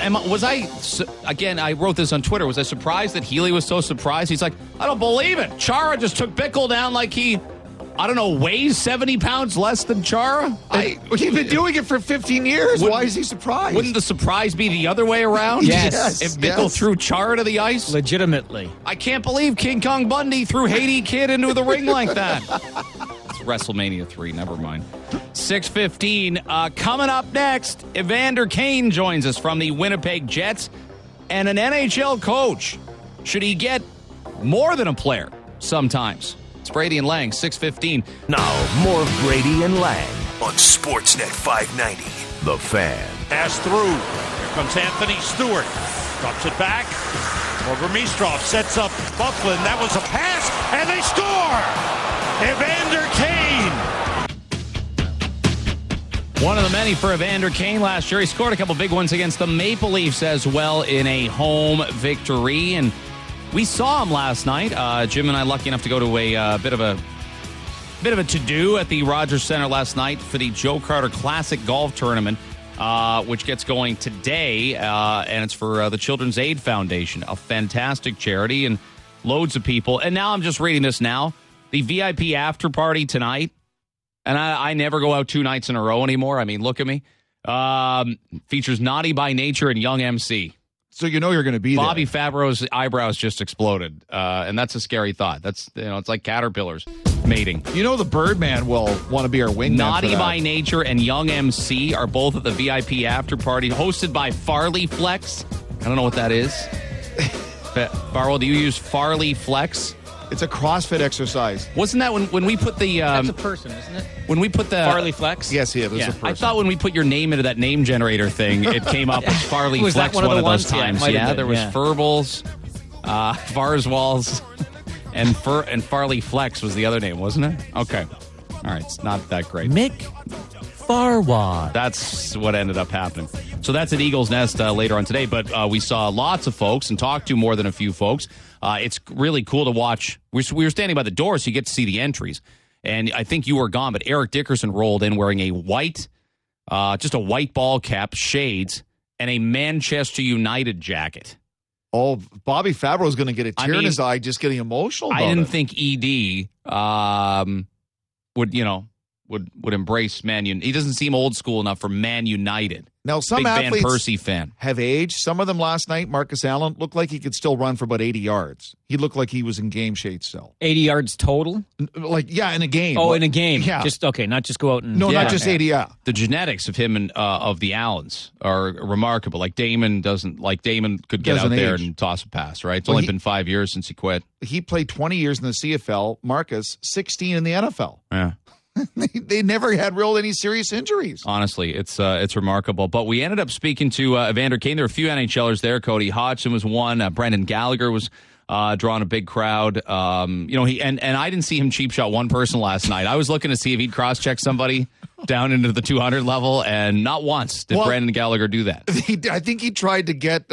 I wrote this on Twitter. Was I surprised that Healy was so surprised? He's like, I don't believe it. Chara just took Bickle down like he, weighs 70 pounds less than Chara? He's been doing it for 15 years. Why is he surprised? Wouldn't the surprise be the other way around? Yes. If Bickle threw Chara to the ice? Legitimately. I can't believe King Kong Bundy threw Haiti Kid into the ring like that. WrestleMania 3, never mind. 6:15. Coming up next, Evander Kane joins us from the Winnipeg Jets and an NHL coach. Should he get more than a player sometimes? It's Brady and Lang, 6:15. Now, more of Brady and Lang on Sportsnet 590. The Fan. Pass through. Here comes Anthony Stewart. Drops it back. Burmistrov sets up Bufflin. That was a pass, and they score! Evander Kane. One of the many for Evander Kane last year. He scored a couple big ones against the Maple Leafs as well in a home victory. And we saw him last night. Jim and I lucky enough to go to a bit of a to-do at the Rogers Center last night for the Joe Carter Classic Golf Tournament, which gets going today. And it's for the Children's Aid Foundation, a fantastic charity, and loads of people. And now I'm just reading this now. The VIP after party tonight, and I never go out 2 nights in a row anymore. I mean, look at me. Features Naughty by Nature and Young MC. So you know you're going to be Bobby there. Fabro's eyebrows just exploded, and that's a scary thought. That's it's like caterpillars mating. You know the Birdman will want to be our wingman. Naughty by Nature and Young MC are both at the VIP after party hosted by Farley Flex. I don't know what that is. Farwell, do you use Farley Flex? It's a CrossFit exercise. Wasn't that when we put the That's a person, isn't it? when we put the Farley Flex? Yes, it was a person. I thought when we put your name into that name generator thing, it came up as Farley Was Flex that one of the those ones? Yeah, it times. might have Yeah, been, there was yeah. Furbles, Farswalls, and Farley Flex was the other name, wasn't it? Okay. All right, it's not that great. Mick Farwad. That's what ended up happening. So that's at Eagles Nest later on today. But we saw lots of folks and talked to more than a few folks. It's really cool to watch. We were standing by the door, so you get to see the entries. And I think you were gone, but Eric Dickerson rolled in wearing a white, just a white ball cap, shades, and a Manchester United jacket. Oh, Bobby Fabro is going to get a tear in his eye just getting emotional about I didn't it. think ED would embrace Man United. He doesn't seem old school enough for Man United. Now, some Big Van athletes Persie fan. have aged. Some of them last night, Marcus Allen, looked like he could still run for about 80 yards. He looked like he was in game shape still. 80 yards total? Like, yeah, in a game. Oh, in a game. Yeah. Not just go out and... No, not just 80, yeah. The genetics of him and of the Allens are remarkable. Like Damon could get Doesn't out there age. and toss a pass, right? It's Well, only been 5 years since he quit. He played 20 years in the CFL. Marcus, 16 in the NFL. Yeah. They never had any serious injuries. Honestly, it's remarkable. But we ended up speaking to Evander Kane. There were a few NHLers there. Cody Hodgson was one. Brendan Gallagher was drawing a big crowd. He and I didn't see him cheap shot one person last night. I was looking to see if he'd cross check somebody down into the 200 level, and not once did Brendan Gallagher do that. I think he tried to get,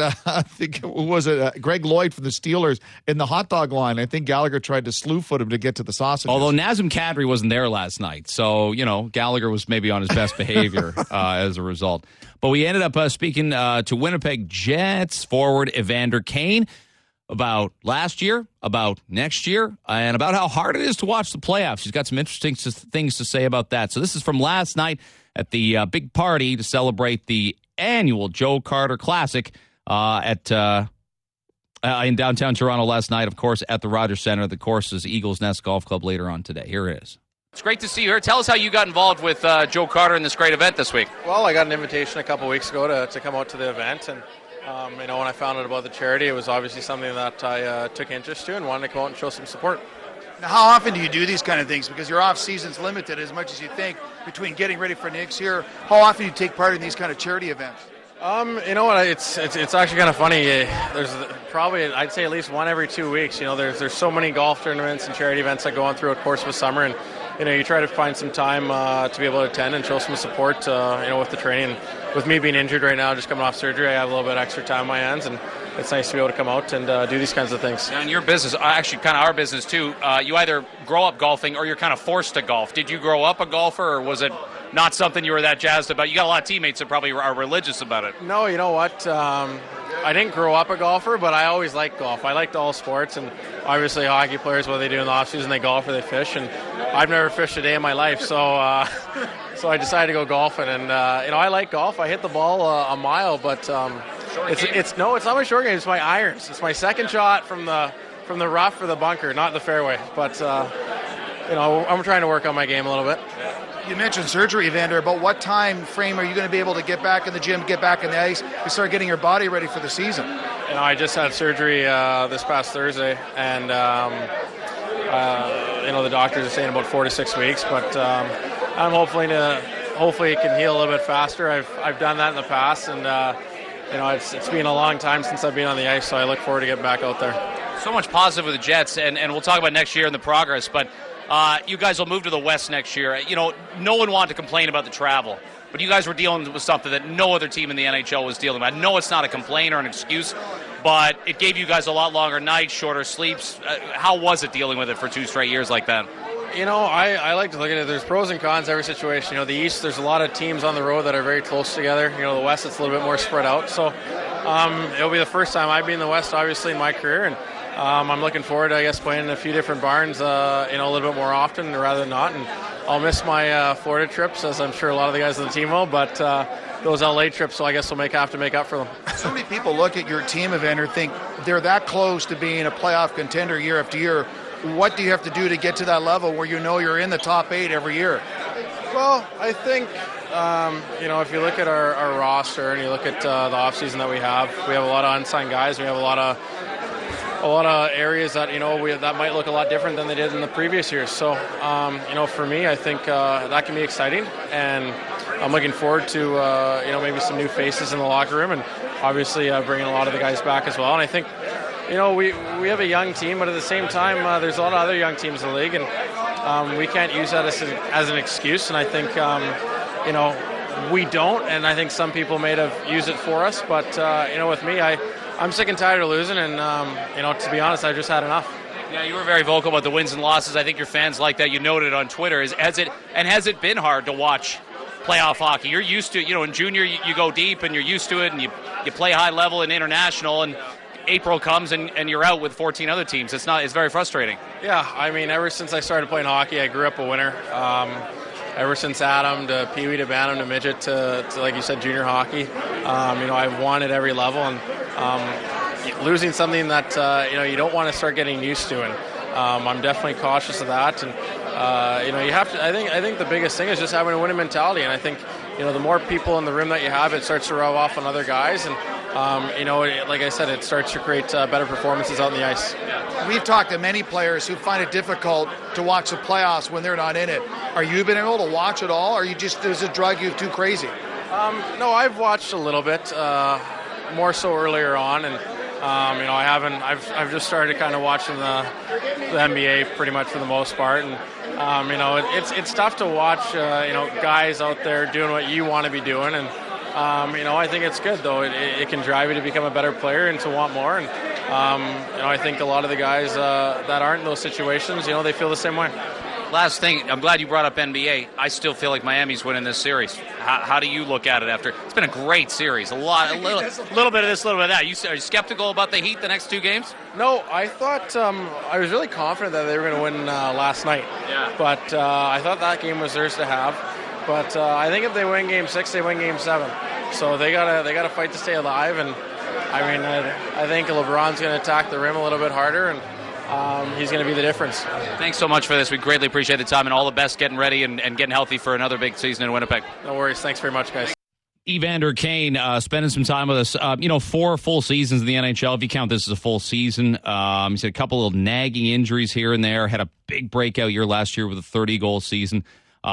Greg Lloyd from the Steelers in the hot dog line. I think Gallagher tried to slew foot him to get to the sausages. Although Nazem Kadri wasn't there last night, so, Gallagher was maybe on his best behavior as a result. But we ended up speaking to Winnipeg Jets forward Evander Kane about last year, about next year, and about how hard it is to watch the playoffs. He's got some interesting things to say about that. So this is from last night at the big party to celebrate the annual Joe Carter Classic in downtown Toronto last night, of course, at the Rogers Centre. The course is Eagles Nest Golf Club later on today. Here it is. It's great to see you here. Tell us how you got involved with Joe Carter in this great event this week. Well, I got an invitation a couple weeks ago to come out to the event, and when I found out about the charity, it was obviously something that I took interest to and wanted to come out and show some support. Now, how often do you do these kind of things? Because your off season's limited as much as you think between getting ready for next year. How often do you take part in these kind of charity events? You know what? It's actually kind of funny. There's probably, I'd say, at least one every 2 weeks. There's so many golf tournaments and charity events that go on throughout the course of the summer, and you try to find some time to be able to attend and show some support. With the training. With me being injured right now, just coming off surgery, I have a little bit extra time on my hands, and it's nice to be able to come out and do these kinds of things. And your business, actually kind of our business too, you either grow up golfing or you're kind of forced to golf. Did you grow up a golfer, or was it not something you were that jazzed about? You got a lot of teammates that probably are religious about it. No, you know what? I didn't grow up a golfer, but I always liked golf. I liked all sports, and obviously hockey players, what they do in the offseason, they golf or they fish, and I've never fished a day in my life, so so I decided to go golfing, and I like golf. I hit the ball a mile, but it's not my short game. It's my irons. It's my second shot from the rough or the bunker, not the fairway. But I'm trying to work on my game a little bit. You mentioned surgery, Evander. About what time frame are you going to be able to get back in the gym, get back in the ice, and start getting your body ready for the season? I just had surgery this past Thursday, and the doctors are saying about 4 to 6 weeks, but I'm hopefully it can heal a little bit faster. I've done that in the past, and it's been a long time since I've been on the ice, so I look forward to getting back out there. So much positive with the Jets, and we'll talk about next year and the progress, but you guys will move to the West next year. No one wanted to complain about the travel, but you guys were dealing with something that no other team in the NHL was dealing with. I know it's not a complaint or an excuse, but it gave you guys a lot longer nights, shorter sleeps. How was it dealing with it for 2 straight years like that? I like to look at it. There's pros and cons to every situation. The East, there's a lot of teams on the road that are very close together. The West, it's a little bit more spread out. So it'll be the first time I've been in the West, obviously, in my career, and I'm looking forward to, playing in a few different barns, a little bit more often rather than not. And I'll miss my Florida trips, as I'm sure a lot of the guys on the team will, but those LA trips, so I guess we'll have to make up for them. So many people look at your team, Evander, think they're that close to being a playoff contender year after year. What do you have to do to get to that level where you know you're in the top 8 every year? Well, I think, if you look at our roster and you look at the offseason that we have a lot of unsigned guys. We have a lot of areas that, that might look a lot different than they did in the previous years. So, for me, I think that can be exciting. And I'm looking forward to, maybe some new faces in the locker room and obviously bringing a lot of the guys back as well. And I think, we have a young team, but at the same time, there's a lot of other young teams in the league, and we can't use that as an excuse. And I think, we don't, and I think some people may have used it for us. But, with me, I'm sick and tired of losing, and, to be honest, I just had enough. Yeah, you were very vocal about the wins and losses. I think your fans like that. You noted on Twitter. Has it been hard to watch playoff hockey? You're used to it. In junior, you go deep, and you're used to it, and you play high level in international, and April comes, and you're out with 14 other teams. It's very frustrating. Yeah, ever since I started playing hockey, I grew up a winner. Ever since Adam to Pee Wee to Bantam to Midget to like you said, junior hockey, I've won at every level, and losing something that you don't want to start getting used to, and I'm definitely cautious of that. And you have to. I think the biggest thing is just having a winning mentality, and I think the more people in the room that you have, it starts to rub off on other guys, and like I said, it starts to create better performances out on the ice. We've talked to many players who find it difficult to watch the playoffs when they're not in it. Are you been able to watch it all, or does it drive you too crazy? No, I've watched a little bit, more so earlier on, and I haven't. I've just started kind of watching the NBA pretty much for the most part, and it's tough to watch guys out there doing what you want to be doing, and I think it's good though. It can drive you to become a better player and to want more, and I think a lot of the guys that aren't in those situations, they feel the same way. Last thing, I'm glad you brought up NBA. I still feel like Miami's winning this series. How do you look at it after? It's been a great series. A little bit of this, a little bit of that. Are you skeptical about the Heat the next 2 games? No, I thought I was really confident that they were going to win last night. Yeah. But I thought that game was theirs to have. But I think if they win Game 6, they win Game 7. So they gotta fight to stay alive. And I think LeBron's going to attack the rim a little bit harder, and he's going to be the difference. Thanks so much for this. We greatly appreciate the time, and all the best getting ready and getting healthy for another big season in Winnipeg. No worries. Thanks very much, guys. Evander Kane spending some time with us. 4 full seasons in the NHL, if you count this as a full season. He's had a couple of nagging injuries here and there. Had a big breakout year last year with a 30-goal season.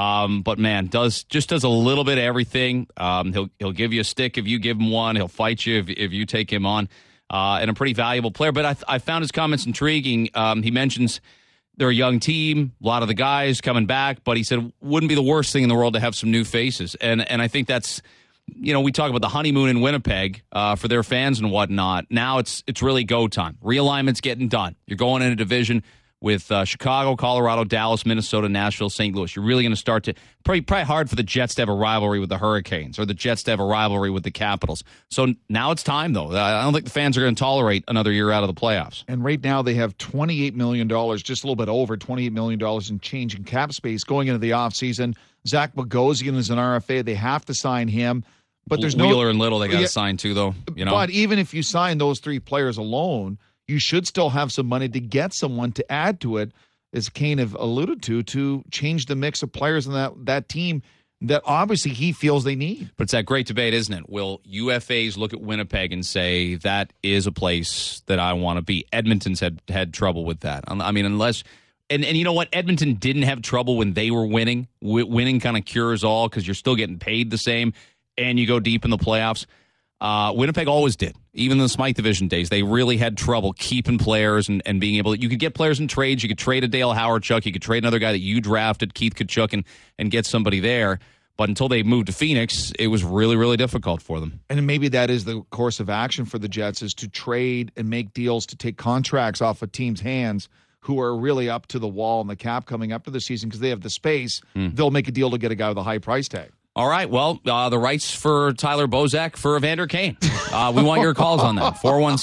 But man, does a little bit of everything. He'll give you a stick if you give him one. He'll fight you if you take him on. And a pretty valuable player. But I found his comments intriguing. He mentions they're a young team, a lot of the guys coming back, but he said wouldn't be the worst thing in the world to have some new faces. And I think that's, we talk about the honeymoon in Winnipeg for their fans and whatnot. Now it's really go time. Realignment's getting done. You're going in a division with Chicago, Colorado, Dallas, Minnesota, Nashville, St. Louis. You're really going to start to probably hard for the Jets to have a rivalry with the Hurricanes or the Jets to have a rivalry with the Capitals. So now it's time, though. I don't think the fans are going to tolerate another year out of the playoffs. And right now they have $28 million, just a little bit over $28 million in change in cap space going into the offseason. Zach Bogosian is an RFA. They have to sign him. But there's Wheeler and Little they got to sign too, though. But even if you sign those 3 players alone, you should still have some money to get someone to add to it, as Kane have alluded to change the mix of players in that team that obviously he feels they need. But it's that great debate, isn't it? Will UFAs look at Winnipeg and say, that is a place that I want to be? Edmonton's had trouble with that. Unless... And you know what? Edmonton didn't have trouble when they were winning. Winning kind of cures all because you're still getting paid the same, and you go deep in the playoffs. Winnipeg always did. Even in the Smythe Division days, they really had trouble keeping players and being able to... You could get players in trades. You could trade a Dale Howard-Chuck. You could trade another guy that you drafted, Keith Tkachuk, and get somebody there. But until they moved to Phoenix, it was really, really difficult for them. And maybe that is the course of action for the Jets, is to trade and make deals to take contracts off a team's hands who are really up to the wall in the cap coming up to the season because they have the space. They'll make a deal to get a guy with a high price tag. All right. Well, the rights for Tyler Bozak for Evander Kane. We want your calls on that.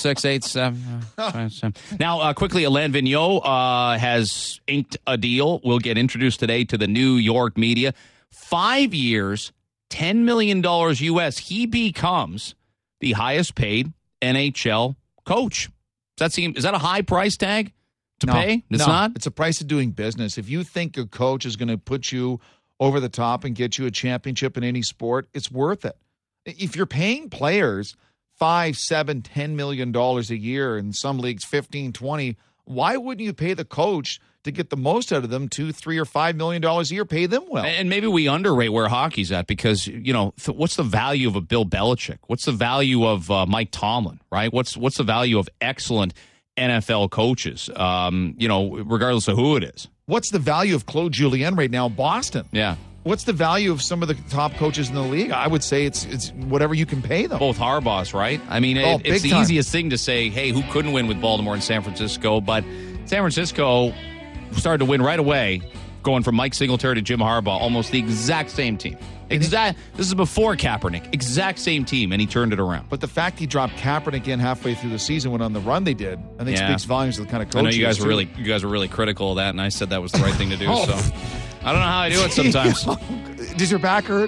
416-87. Now, quickly, Alain Vigneault has inked a deal. We'll get introduced today to the New York media. 5 years, $10 million U.S. He becomes the highest paid NHL coach. Is that a high price tag to pay? It's not? It's a price of doing business. If you think a coach is going to put you over the top and get you a championship in any sport, it's worth it. If you're paying players $5, $7, $10 million a year, in some leagues 15, 20, why wouldn't you pay the coach to get the most out of them, $2, $3, or $5 million a year? Pay them well. And maybe we underrate where hockey's at because, what's the value of a Bill Belichick? What's the value of Mike Tomlin, right? What's the value of excellent NFL coaches, regardless of who it is? What's the value of Claude Julien right now in Boston? Yeah. What's the value of some of the top coaches in the league? I would say it's whatever you can pay them. Both Harbaughs, right? I mean, it's the easiest thing to say, hey, who couldn't win with Baltimore and San Francisco? But San Francisco started to win right away, going from Mike Singletary to Jim Harbaugh, almost the exact same team. This is before Kaepernick. Exact same team, and he turned it around. But the fact he dropped Kaepernick in halfway through the season when on the run they did, I think speaks volumes of the kind of coach. I know you guys were really critical of that, and I said that was the right thing to do. So I don't know how I do it sometimes. Does your back hurt?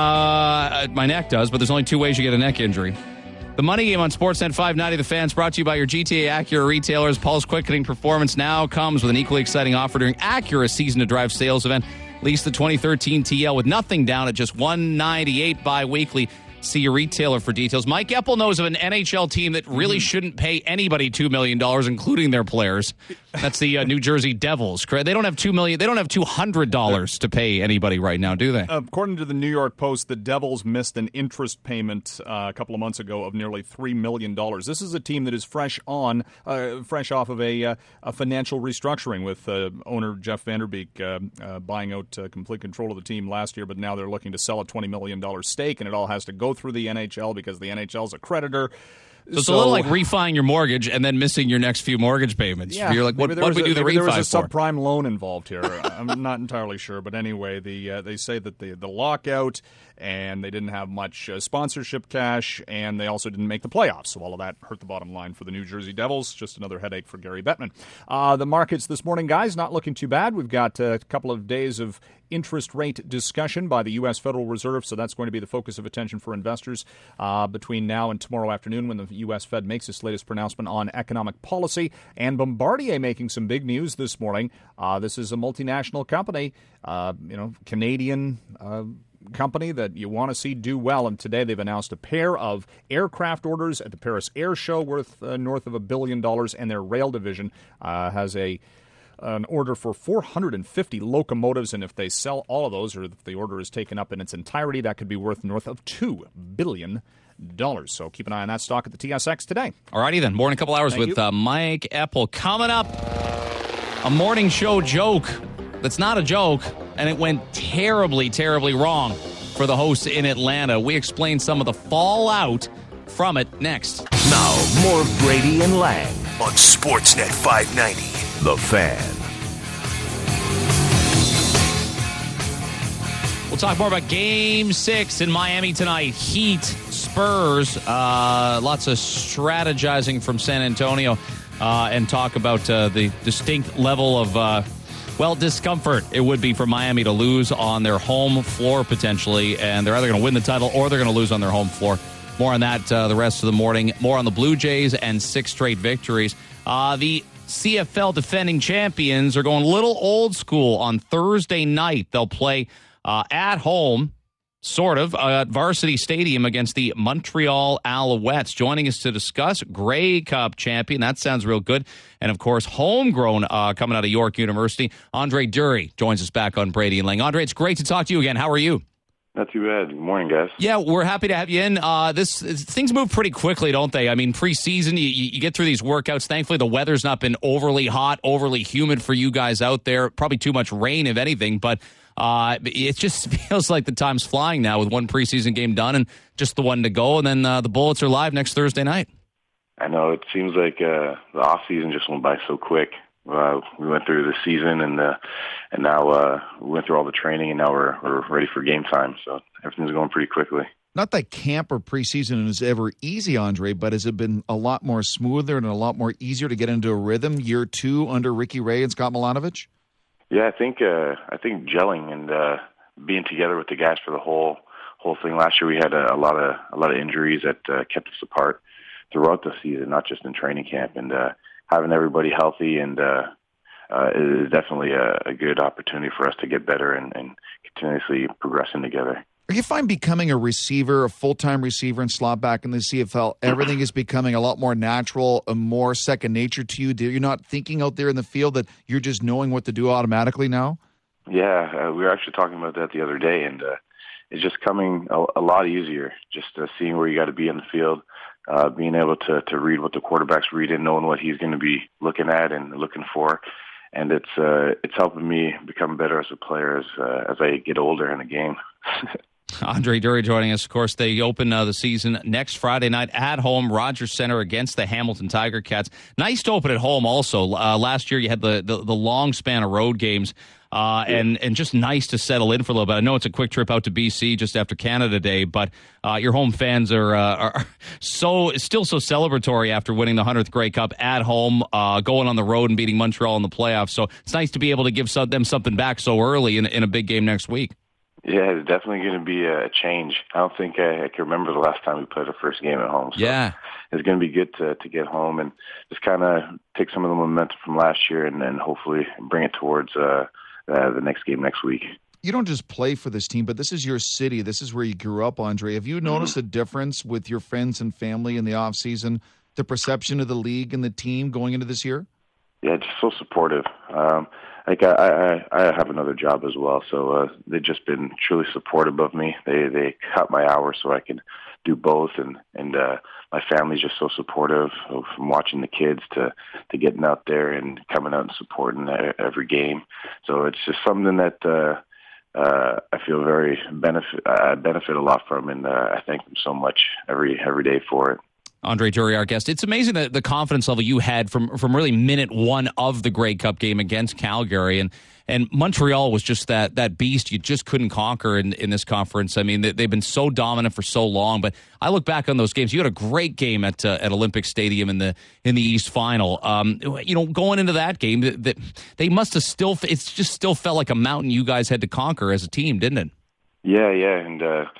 My neck does, but there's only two ways you get a neck injury. The Money Game on Sportsnet 590, The Fans, brought to you by your GTA Acura retailers. Pulse Quickening Performance now comes with an equally exciting offer during Acura's Season to Drive sales event. Lease the 2013 TL with nothing down at just $198 bi-weekly. See your retailer for details. Mike Epple knows of an NHL team that really shouldn't pay anybody $2 million, including their players. That's the New Jersey Devils. They don't have $2 million. They don't have $200 to pay anybody right now, do they? According to the New York Post, the Devils missed an interest payment a couple of months ago of nearly $3 million. This is a team that is fresh off of a financial restructuring with owner Jeff Vanderbeek buying out complete control of the team last year, but now they're looking to sell a $20 million stake, and it all has to go through the NHL because the NHL is a creditor. So it's a little like refining your mortgage and then missing your next few mortgage payments. Yeah, you're like, what do we do the refi for? There was a subprime loan involved here. I'm not entirely sure, but anyway, they say that the lockout and they didn't have much sponsorship cash, and they also didn't make the playoffs. So all of that hurt the bottom line for the New Jersey Devils. Just another headache for Gary Bettman. The markets this morning, guys, not looking too bad. We've got a couple of days of interest rate discussion by the U.S. Federal Reserve, so that's going to be the focus of attention for investors between now and tomorrow afternoon when the U.S. Fed makes its latest pronouncement on economic policy. And Bombardier making some big news this morning. This is a multinational company, Canadian company that you want to see do well, and today they've announced a pair of aircraft orders at the Paris Air Show worth north of $1 billion, and their rail division has an order for 450 locomotives, and if they sell all of those, or if the order is taken up in its entirety, that could be worth north of $2 billion. So keep an eye on that stock at the TSX today. All righty then. More in a couple hours with Mike Epple. Coming up, a morning show joke that's not a joke, and it went terribly, terribly wrong for the hosts in Atlanta. We explain some of the fallout from it next. Now, more of Brady and Lang on Sportsnet 590, The Fan. We'll talk more about Game 6 in Miami tonight. Heat, Spurs, lots of strategizing from San Antonio, and talk about the distinct level of, discomfort it would be for Miami to lose on their home floor potentially, and they're either going to win the title or they're going to lose on their home floor. More on that the rest of the morning. More on the Blue Jays and 6 straight victories. The CFL defending champions are going a little old school on Thursday night. They'll play at home, sort of, at Varsity Stadium against the Montreal Alouettes. Joining us to discuss, Grey Cup champion, that sounds real good, and of course, homegrown coming out of York University, Andre Dury joins us back on Brady and Lang. Andre, it's great to talk to you again. How are you? Not too bad. Good morning, guys. Yeah, we're happy to have you in. Things move pretty quickly, don't they? I mean, preseason, you get through these workouts. Thankfully, the weather's not been overly hot, overly humid for you guys out there. Probably too much rain, if anything, but it just feels like the time's flying now with one preseason game done and just the one to go, and then the Bullets are live next Thursday night. I know. It seems like the off-season just went by so quick. We went through the season, and now we went through all the training, and now we're ready for game time. So everything's going pretty quickly. Not that camp or preseason is ever easy, Andre, but has it been a lot more smoother and a lot more easier to get into a rhythm year 2 under Ricky Ray and Scott Milanovic? Yeah, I think gelling and being together with the guys for the whole thing. Last year we had a lot of injuries that kept us apart throughout the season, not just in training camp. And having everybody healthy and is definitely a good opportunity for us to get better and continuously progressing together. Do you find becoming a receiver, a full-time receiver and slot back in the CFL, everything is becoming a lot more natural, a more second nature to you? You're not thinking out there in the field that you're just knowing what to do automatically now? Yeah, we were actually talking about that the other day, and it's just coming a lot easier, just seeing where you got to be in the field, being able to read what the quarterback's reading, knowing what he's going to be looking at and looking for. And it's helping me become better as a player as I get older in the game. Andre Drury joining us. Of course, they open the season next Friday night at home, Rogers Center against the Hamilton Tiger Cats. Nice to open at home also. Last year you had the long span of road games, and just nice to settle in for a little bit. I know it's a quick trip out to BC just after Canada Day, but your home fans are still so celebratory after winning the 100th Grey Cup at home, going on the road and beating Montreal in the playoffs. So it's nice to be able to give them something back so early in a big game next week. Yeah, it's definitely going to be a change. I don't think I can remember the last time we played our first game at home. So yeah. It's going to be good to get home and just kind of take some of the momentum from last year and then hopefully bring it towards the next game next week. You don't just play for this team, but this is your city. This is where you grew up, Andre. Have you noticed a difference with your friends and family in the offseason, the perception of the league and the team going into this year? Yeah, just so supportive. I have another job as well, so they've just been truly supportive of me. They cut my hours so I can do both, and my family's just so supportive from watching the kids to getting out there and coming out and supporting every game. So it's just something that I feel I benefit a lot from, and I thank them so much every day for it. Andre Drury, our guest. It's amazing the confidence level you had from really minute one of the Grey Cup game against Calgary. And Montreal was just that beast you just couldn't conquer in this conference. I mean, they've been so dominant for so long. But I look back on those games. You had a great game at Olympic Stadium in the East Final. Going into that game, they must have still felt like a mountain you guys had to conquer as a team, didn't it? Yeah, and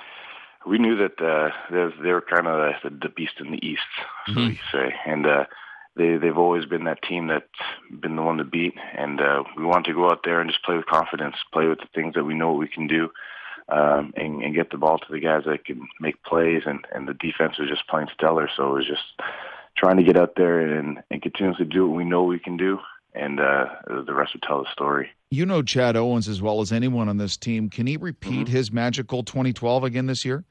we knew that they were kind of the beast in the East, so you say, and they've always been that team that's been the one to beat. And we wanted to go out there and just play with confidence, play with the things that we know what we can do, and get the ball to the guys that can make plays. And the defense was just playing stellar, so it was just trying to get out there and continuously do what we know we can do. And the rest would tell the story. You know Chad Owens as well as anyone on this team. Can he repeat his magical 2012 again this year?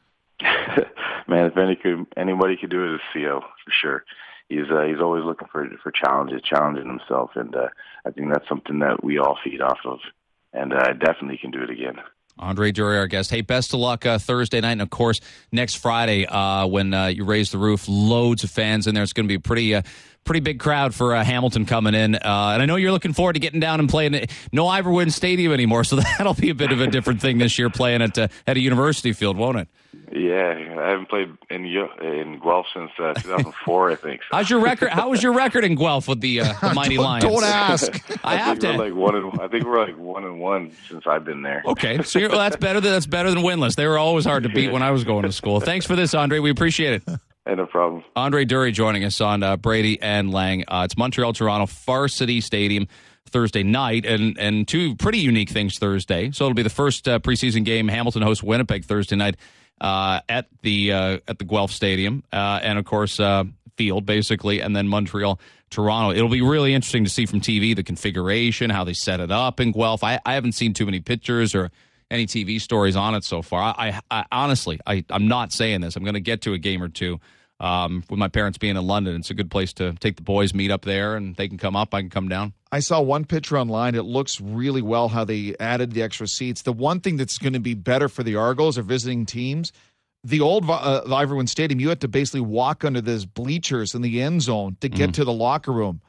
Man, if anybody could do it, it's CO for sure. He's always looking for challenges, challenging himself, and I think that's something that we all feed off of, and I definitely can do it again. Andre Drury, our guest. Hey, best of luck Thursday night, and of course next Friday when you raise the roof. Loads of fans in there. It's going to be a pretty big crowd for Hamilton coming in, and I know you're looking forward to getting down and playing. No Ivor Stadium anymore, so that'll be a bit of a different thing this year, playing at a university field, won't it? Yeah, I haven't played in Guelph since 2004, I think. So. How's your record? How was your record in Guelph with the Mighty Lions? Don't ask. I think we're like 1-1 since I've been there. Okay, so that's better than winless. They were always hard to beat when I was going to school. Thanks for this, Andre. We appreciate it. Hey, no problem. Andre Drury joining us on Brady and Lang. It's Montreal-Toronto, Varsity Stadium, Thursday night, and two pretty unique things Thursday. So it'll be the first preseason game. Hamilton hosts Winnipeg Thursday night at the Guelph Stadium, and of course field basically, and then Montreal-Toronto. It'll be really interesting to see from TV the configuration, how they set it up in Guelph. I haven't seen too many pictures or any TV stories on it so far. I honestly, I'm not saying this. I'm going to get to a game or two. With my parents being in London, it's a good place to take the boys, meet up there, and they can come up, I can come down. I saw one picture online. It looks really well how they added the extra seats. The one thing that's going to be better for the Argos or visiting teams, the old Ivor Stadium, you had to basically walk under those bleachers in the end zone to get to the locker room.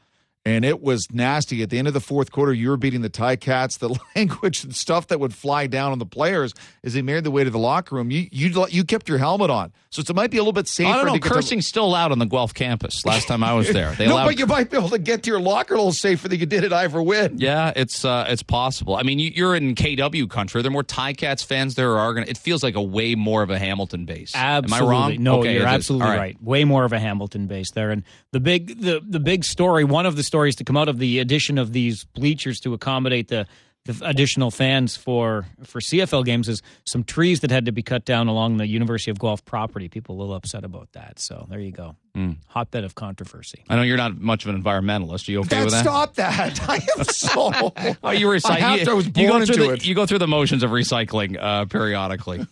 And it was nasty. At the end of the fourth quarter, you were beating the Ticats. The language and stuff that would fly down on the players as they made their way to the locker room. You kept your helmet on. So it might be a little bit safer. I don't know. Cursing's still allowed on the Guelph campus. Last time I was there. But you might be able to get to your locker a little safer than you did at Ivor Wynne. Yeah, it's possible. I mean, you're in KW country. There are more Ticats fans there are going to. It feels like a way more of a Hamilton base. Absolutely. Am I wrong? No, okay, you're absolutely right. right. Way more of a Hamilton base there. And the big story, one of the stories to come out of the addition of these bleachers to accommodate the additional fans for CFL games is some trees that had to be cut down along the University of Guelph property. People a little upset about that. So there you go. Hotbed of controversy. I know you're not much of an environmentalist. Are you okay with that? Stop that. I am so... you recycle. I was born into it. You go through the motions of recycling periodically.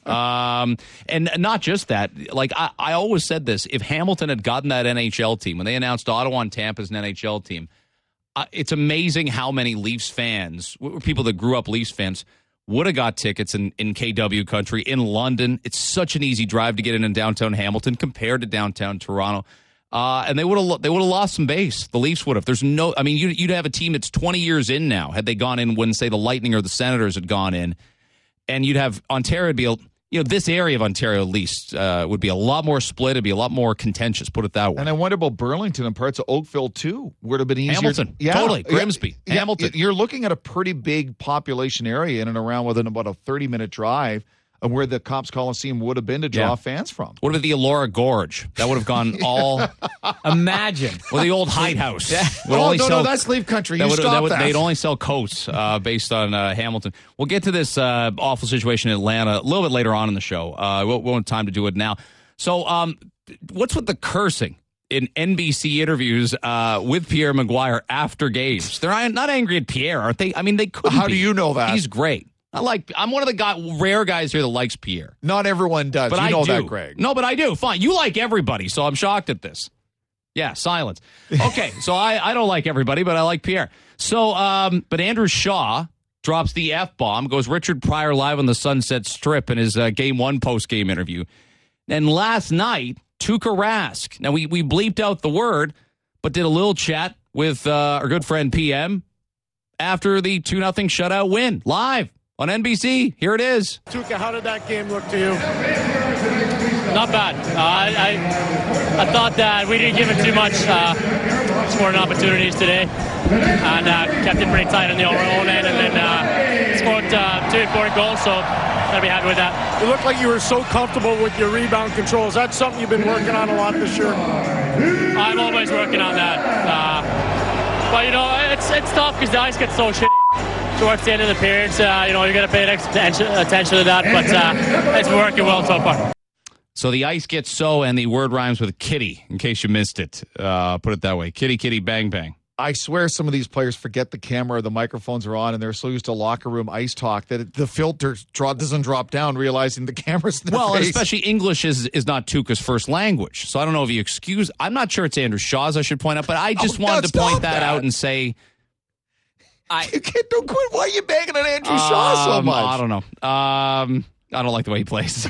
And not just that. Like, I always said this. If Hamilton had gotten that NHL team, when they announced Ottawa and Tampa as an NHL team, it's amazing how many Leafs fans, people that grew up Leafs fans, would have got tickets in KW country, in London. It's such an easy drive to get in downtown Hamilton compared to downtown Toronto. And they would have lost some base. The Leafs would have. You'd have a team that's 20 years in now, had they gone in when, say, the Lightning or the Senators had gone in. And you'd have Ontario be this area of Ontario at least would be a lot more split. It'd be a lot more contentious, put it that way. And I wonder about Burlington and parts of Oakville, too. Would have been easier. Hamilton. Totally. Grimsby. Yeah. Hamilton. You're looking at a pretty big population area in and around within about a 30-minute drive of where the Copps Coliseum would have been to draw fans from. What about the Elora Gorge? That would have gone all... Imagine. Or the old Hyde House. No, that's Leaf Country. They'd only sell coats based on Hamilton. We'll get to this awful situation in Atlanta a little bit later on in the show. We won't have time to do it now. So what's with the cursing in NBC interviews with Pierre Maguire after games? They're not angry at Pierre, aren't they? I mean, they couldn't How do you know that? He's great. I'm one of the rare guys here that likes Pierre. Not everyone does. But you know do. that, Greg. No, but I do. Fine. You like everybody, so I'm shocked at this. Yeah, silence. Okay, so I don't like everybody, but I like Pierre. So, but Andrew Shaw drops the F-bomb, goes Richard Pryor live on the Sunset Strip in his Game 1 post-game interview. And last night, Tuukka Rask. Now, we bleeped out the word, but did a little chat with our good friend PM after the 2-0 shutout win, live on NBC. Here it is. Tuukka, how did that game look to you? Not bad. I thought that we didn't give it too much scoring opportunities today, and kept it pretty tight on the own end, and then scored 2 important goals, so gotta be happy with that. It looked like you were so comfortable with your rebound control. Is that something you've been working on a lot this year? I'm always working on that. But, it's tough because the ice gets so shitty towards the end of the periods. You got to pay attention to that, but it's working well so far. So the ice gets and the word rhymes with kitty, in case you missed it. Put it that way. Kitty, kitty, bang, bang. I swear some of these players forget the camera, the microphones are on, and they're so used to locker room ice talk that the filter doesn't drop down, realizing the camera's in their face. And especially English is not Tuukka's first language. So I don't know if you excuse. I'm not sure it's Andrew Shaw's, I should point out, but I just wanted to point that out and say... Don't quit. Why are you banging on Andrew Shaw so much? I don't know. I don't like the way he plays.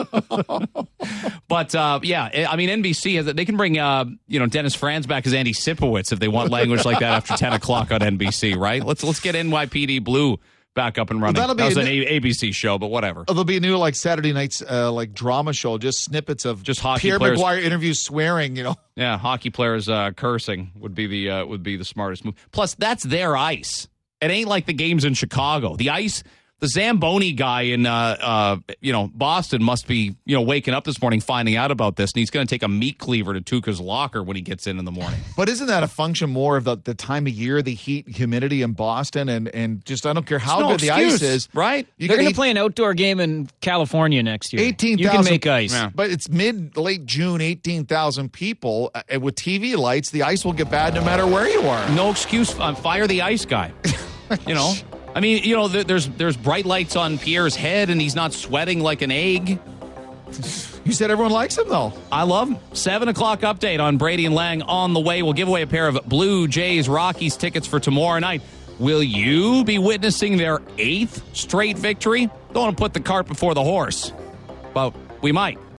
But, NBC, they can bring, Dennis Franz back as Andy Sipowicz if they want language like that after 10 o'clock on NBC, right? Let's get NYPD Blue back up and running. Well, that was an ABC show, but whatever. There'll be a new, Saturday night's, drama show, just snippets of just hockey Pierre players. Maguire interviews swearing, Yeah, hockey players cursing would be the smartest move. Plus, that's their ice. It ain't like the games in Chicago. The ice... The Zamboni guy in, Boston must be, waking up this morning finding out about this, and he's going to take a meat cleaver to Tuukka's locker when he gets in the morning. But isn't that a function more of the time of year, the heat, humidity in Boston, and just I don't care how good the ice is, right? They're going to play an outdoor game in California next year. 18,000. You can make ice. Yeah. But it's late June, 18,000 people. With TV lights, the ice will get bad no matter where you are. No excuse. Fire the ice guy. I mean, there's bright lights on Pierre's head, and he's not sweating like an egg. You said everyone likes him, though. I love him. 7 o'clock update on Brady and Lang on the way. We'll give away a pair of Blue Jays Rockies tickets for tomorrow night. Will you be witnessing their 8th straight victory? Don't want to put the cart before the horse, but we might.